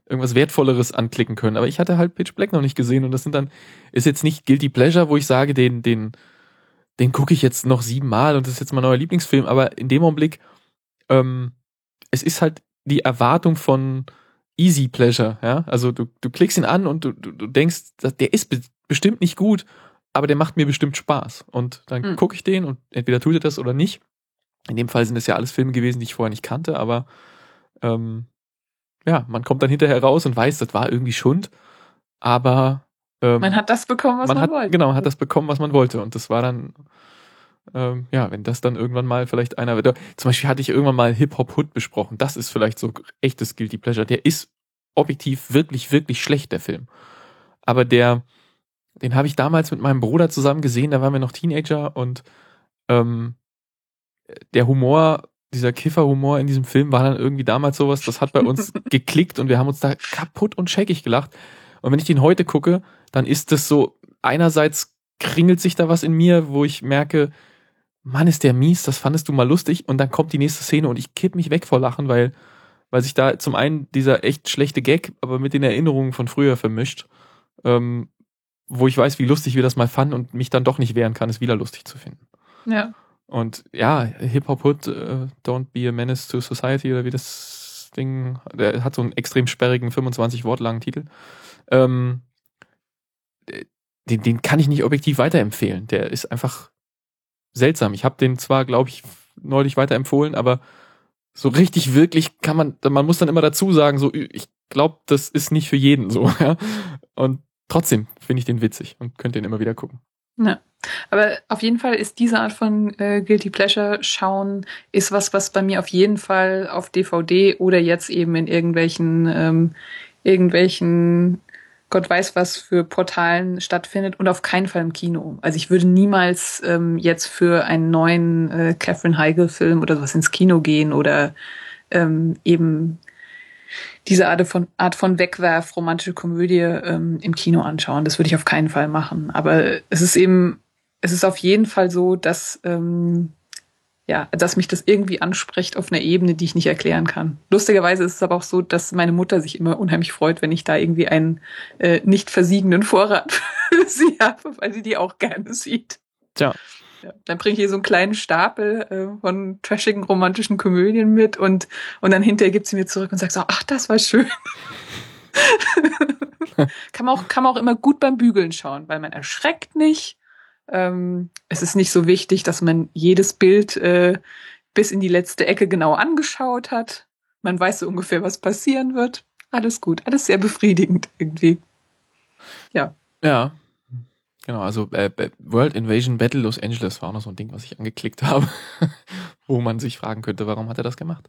irgendwas Wertvolleres anklicken können. Aber ich hatte halt Pitch Black noch nicht gesehen und das sind dann, ist jetzt nicht Guilty Pleasure, wo ich sage, den, den, den gucke ich jetzt noch siebenmal und das ist jetzt mein neuer Lieblingsfilm, aber in dem Augenblick, ähm, es ist halt die Erwartung von Easy Pleasure, ja, also du, du klickst ihn an und du, du, du denkst, der ist be- bestimmt nicht gut, aber der macht mir bestimmt Spaß und dann mhm. gucke ich den und entweder tut er das oder nicht. In dem Fall sind es ja alles Filme gewesen, die ich vorher nicht kannte, aber ähm, ja, man kommt dann hinterher raus und weiß, das war irgendwie Schund, aber ähm, man hat das bekommen, was man, man hat, wollte. Genau, man hat das bekommen, was man wollte und das war dann ähm, ja, wenn das dann irgendwann mal vielleicht einer wird. Zum Beispiel hatte ich irgendwann mal Hip-Hop-Hood besprochen, das ist vielleicht so echtes Guilty Pleasure, der ist objektiv wirklich, wirklich schlecht, der Film, aber der, den habe ich damals mit meinem Bruder zusammen gesehen, da waren wir noch Teenager und ähm, der Humor, dieser Kiffer-Humor in diesem Film war dann irgendwie damals sowas, das hat bei uns geklickt und wir haben uns da kaputt und scheckig gelacht. Und wenn ich den heute gucke, dann ist das so, einerseits kringelt sich da was in mir, wo ich merke, Mann, ist der mies, das fandest du mal lustig und dann kommt die nächste Szene und ich kipp mich weg vor Lachen, weil, weil sich da zum einen dieser echt schlechte Gag, aber mit den Erinnerungen von früher vermischt, ähm, wo ich weiß, wie lustig wir das mal fanden und mich dann doch nicht wehren kann, es wieder lustig zu finden. Ja. Und ja, Hip-Hop-Hood, uh, Don't be a Menace to Society oder wie das Ding, der hat so einen extrem sperrigen fünfundzwanzig Wort langen Titel. Ähm, den, den kann ich nicht objektiv weiterempfehlen. Der ist einfach seltsam. Ich habe den zwar, glaube ich, neulich weiterempfohlen, aber so richtig wirklich kann man, man muss dann immer dazu sagen, so, ich glaube, das ist nicht für jeden so. Ja? Und trotzdem finde ich den witzig und könnte den immer wieder gucken. Ja, aber auf jeden Fall ist diese Art von äh, Guilty Pleasure schauen ist was, was bei mir auf jeden Fall auf D V D oder jetzt eben in irgendwelchen ähm, irgendwelchen Gott weiß was für Portalen stattfindet und auf keinen Fall im Kino. Also ich würde niemals ähm, jetzt für einen neuen äh, Katherine Heigl-Film oder sowas ins Kino gehen oder ähm, eben diese Art von, Art von Wegwerf, romantische Komödie ähm, im Kino anschauen. Das würde ich auf keinen Fall machen. Aber es ist eben, es ist auf jeden Fall so, dass, ähm, ja, dass mich das irgendwie anspricht auf einer Ebene, die ich nicht erklären kann. Lustigerweise ist es aber auch so, dass meine Mutter sich immer unheimlich freut, wenn ich da irgendwie einen äh, nicht versiegenden Vorrat für sie habe, weil sie die auch gerne sieht. Tja. Ja, dann bringe ich hier so einen kleinen Stapel äh, von trashigen romantischen Komödien mit und, und dann hinterher gibt sie mir zurück und sagt so, ach, das war schön. kann, man auch, kann man auch immer gut beim Bügeln schauen, weil man erschreckt nicht. Ähm, es ist nicht so wichtig, dass man jedes Bild äh, bis in die letzte Ecke genau angeschaut hat. Man weiß so ungefähr, was passieren wird. Alles gut, alles sehr befriedigend irgendwie. Ja. Ja. Genau, also äh, World Invasion Battle Los Angeles war auch noch so ein Ding, was ich angeklickt habe, wo man sich fragen könnte, warum hat er das gemacht?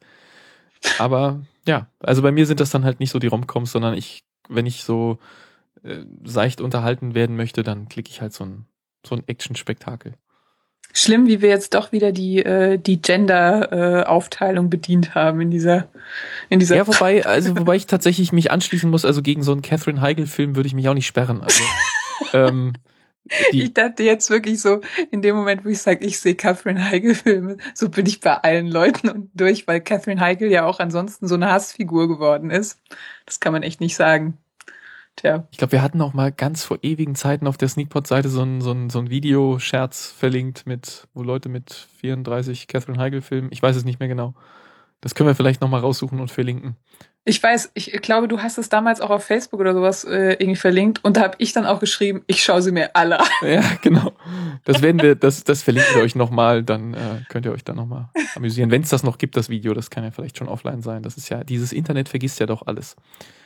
Aber ja, also bei mir sind das dann halt nicht so die Romcoms, sondern ich, wenn ich so äh, seicht unterhalten werden möchte, dann klicke ich halt so ein, so ein Action-Spektakel. Schlimm, wie wir jetzt doch wieder die, äh, die Gender-Aufteilung äh, bedient haben in dieser, in dieser. Ja, wobei, also wobei ich tatsächlich mich anschließen muss, also gegen so einen Katherine Heigl-Film würde ich mich auch nicht sperren. Also ähm, Die ich dachte jetzt wirklich so, in dem Moment, wo ich sage, ich sehe Katherine Heigl-Filme, so bin ich bei allen Leuten und durch, weil Katherine Heigl ja auch ansonsten so eine Hassfigur geworden ist. Das kann man echt nicht sagen. Tja. Ich glaube, wir hatten auch mal ganz vor ewigen Zeiten auf der Sneakpot-Seite so ein, so ein, so ein Videoscherz verlinkt, mit, wo Leute mit vierunddreißig Katherine Heigl-Filmen, ich weiß es nicht mehr genau. Das können wir vielleicht nochmal raussuchen und verlinken. Ich weiß, ich glaube, du hast es damals auch auf Facebook oder sowas äh, irgendwie verlinkt und da habe ich dann auch geschrieben, ich schaue sie mir alle an. Ja, genau. Das werden wir, das, das verlinken wir euch nochmal, dann äh, könnt ihr euch da nochmal amüsieren. Wenn es das noch gibt, das Video, das kann ja vielleicht schon offline sein. Das ist ja, dieses Internet vergisst ja doch alles.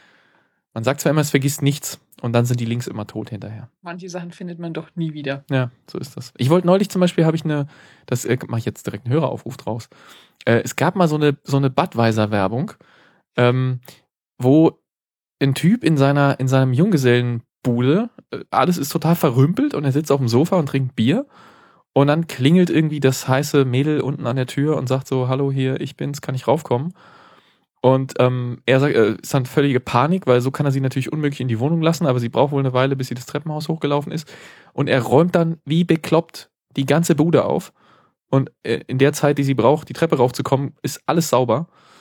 Man sagt zwar immer, es vergisst nichts und dann sind die Links immer tot hinterher. Manche Sachen findet man doch nie wieder. Ja, so ist das. Ich wollte neulich zum Beispiel, habe ich eine, das äh, mache ich jetzt direkt einen Höreraufruf draus. Äh, es gab mal so eine, so eine Budweiser-Werbung, Ähm, wo ein Typ in seiner in seinem Junggesellenbude, äh, alles ist total verrümpelt und er sitzt auf dem Sofa und trinkt Bier und dann klingelt irgendwie das heiße Mädel unten an der Tür und sagt so, hallo, hier, ich bin's, kann ich raufkommen? Und ähm, er sagt, äh, ist dann völlige Panik, weil so kann er sie natürlich unmöglich in die Wohnung lassen, aber sie braucht wohl eine Weile, bis sie das Treppenhaus hochgelaufen ist und er räumt dann wie bekloppt die ganze Bude auf und äh, in der Zeit, die sie braucht, die Treppe raufzukommen, ist alles sauber.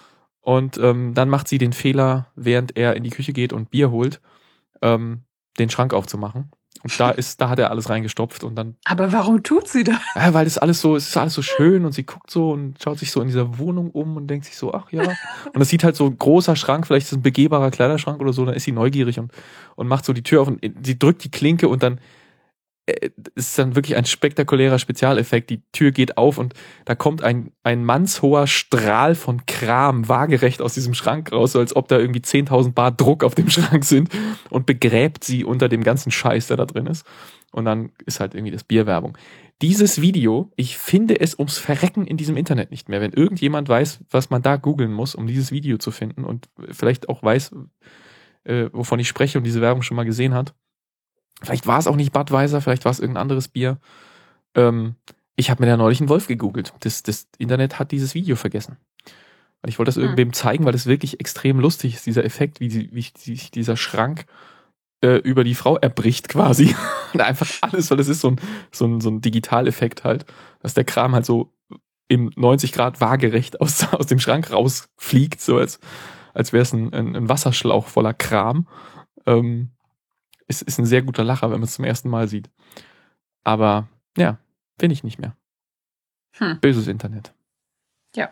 Und ähm, dann macht sie den Fehler, während er in die Küche geht und Bier holt, ähm, den Schrank aufzumachen. Und da ist, da hat er alles reingestopft und dann. Aber warum tut sie das? Ja, weil das alles so, es ist alles so schön und sie guckt so und schaut sich so in dieser Wohnung um und denkt sich so, ach ja. Und es sieht halt so ein großer Schrank, vielleicht ist es ein begehbarer Kleiderschrank oder so, dann ist sie neugierig und, und macht so die Tür auf und sie drückt die Klinke und dann äh, ist dann wirklich ein spektakulärer Spezialeffekt. Die Tür geht auf und da kommt ein, ein mannshoher Strahl von Kram waagerecht aus diesem Schrank raus, so als ob da irgendwie zehntausend Bar Druck auf dem Schrank sind und begräbt sie unter dem ganzen Scheiß, der da drin ist. Und dann ist halt irgendwie das Bierwerbung. Dieses Video, ich finde es ums Verrecken in diesem Internet nicht mehr. Wenn irgendjemand weiß, was man da googeln muss, um dieses Video zu finden und vielleicht auch weiß, äh, wovon ich spreche und diese Werbung schon mal gesehen hat. Vielleicht war es auch nicht Budweiser, vielleicht war es irgendein anderes Bier. Ähm, ich habe mir da neulich einen Wolf gegoogelt. Das, das Internet hat dieses Video vergessen. Und ich wollte das hm. irgendwem zeigen, weil das wirklich extrem lustig ist, dieser Effekt, wie, die, wie sich dieser Schrank äh, über die Frau erbricht quasi. Und einfach alles, weil das ist so ein, so ein, so ein Digitaleffekt halt, dass der Kram halt so im neunzig Grad waagerecht aus, aus dem Schrank rausfliegt, so als, als wäre es ein, ein, ein Wasserschlauch voller Kram. Ähm, Es ist ein sehr guter Lacher, wenn man es zum ersten Mal sieht. Aber ja, bin ich nicht mehr. Hm. Böses Internet. Ja.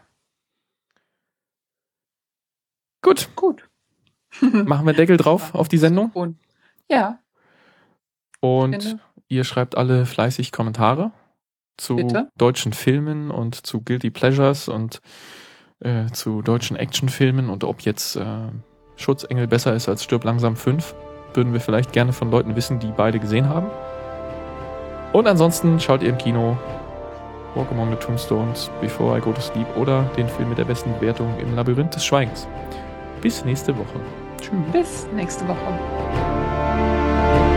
Gut. Gut. Machen wir Deckel drauf auf die Sendung? Und, ja. Und ihr schreibt alle fleißig Kommentare zu Bitte? deutschen Filmen und zu Guilty Pleasures und äh, zu deutschen Actionfilmen und ob jetzt äh, Schutzengel besser ist als Stirb langsam fünf. Würden wir vielleicht gerne von Leuten wissen, die beide gesehen haben. Und ansonsten schaut ihr im Kino Walk Among the Tombstones, Before I Go to Sleep oder den Film mit der besten Bewertung Im Labyrinth des Schweigens. Bis nächste Woche. Tschüss. Bis nächste Woche.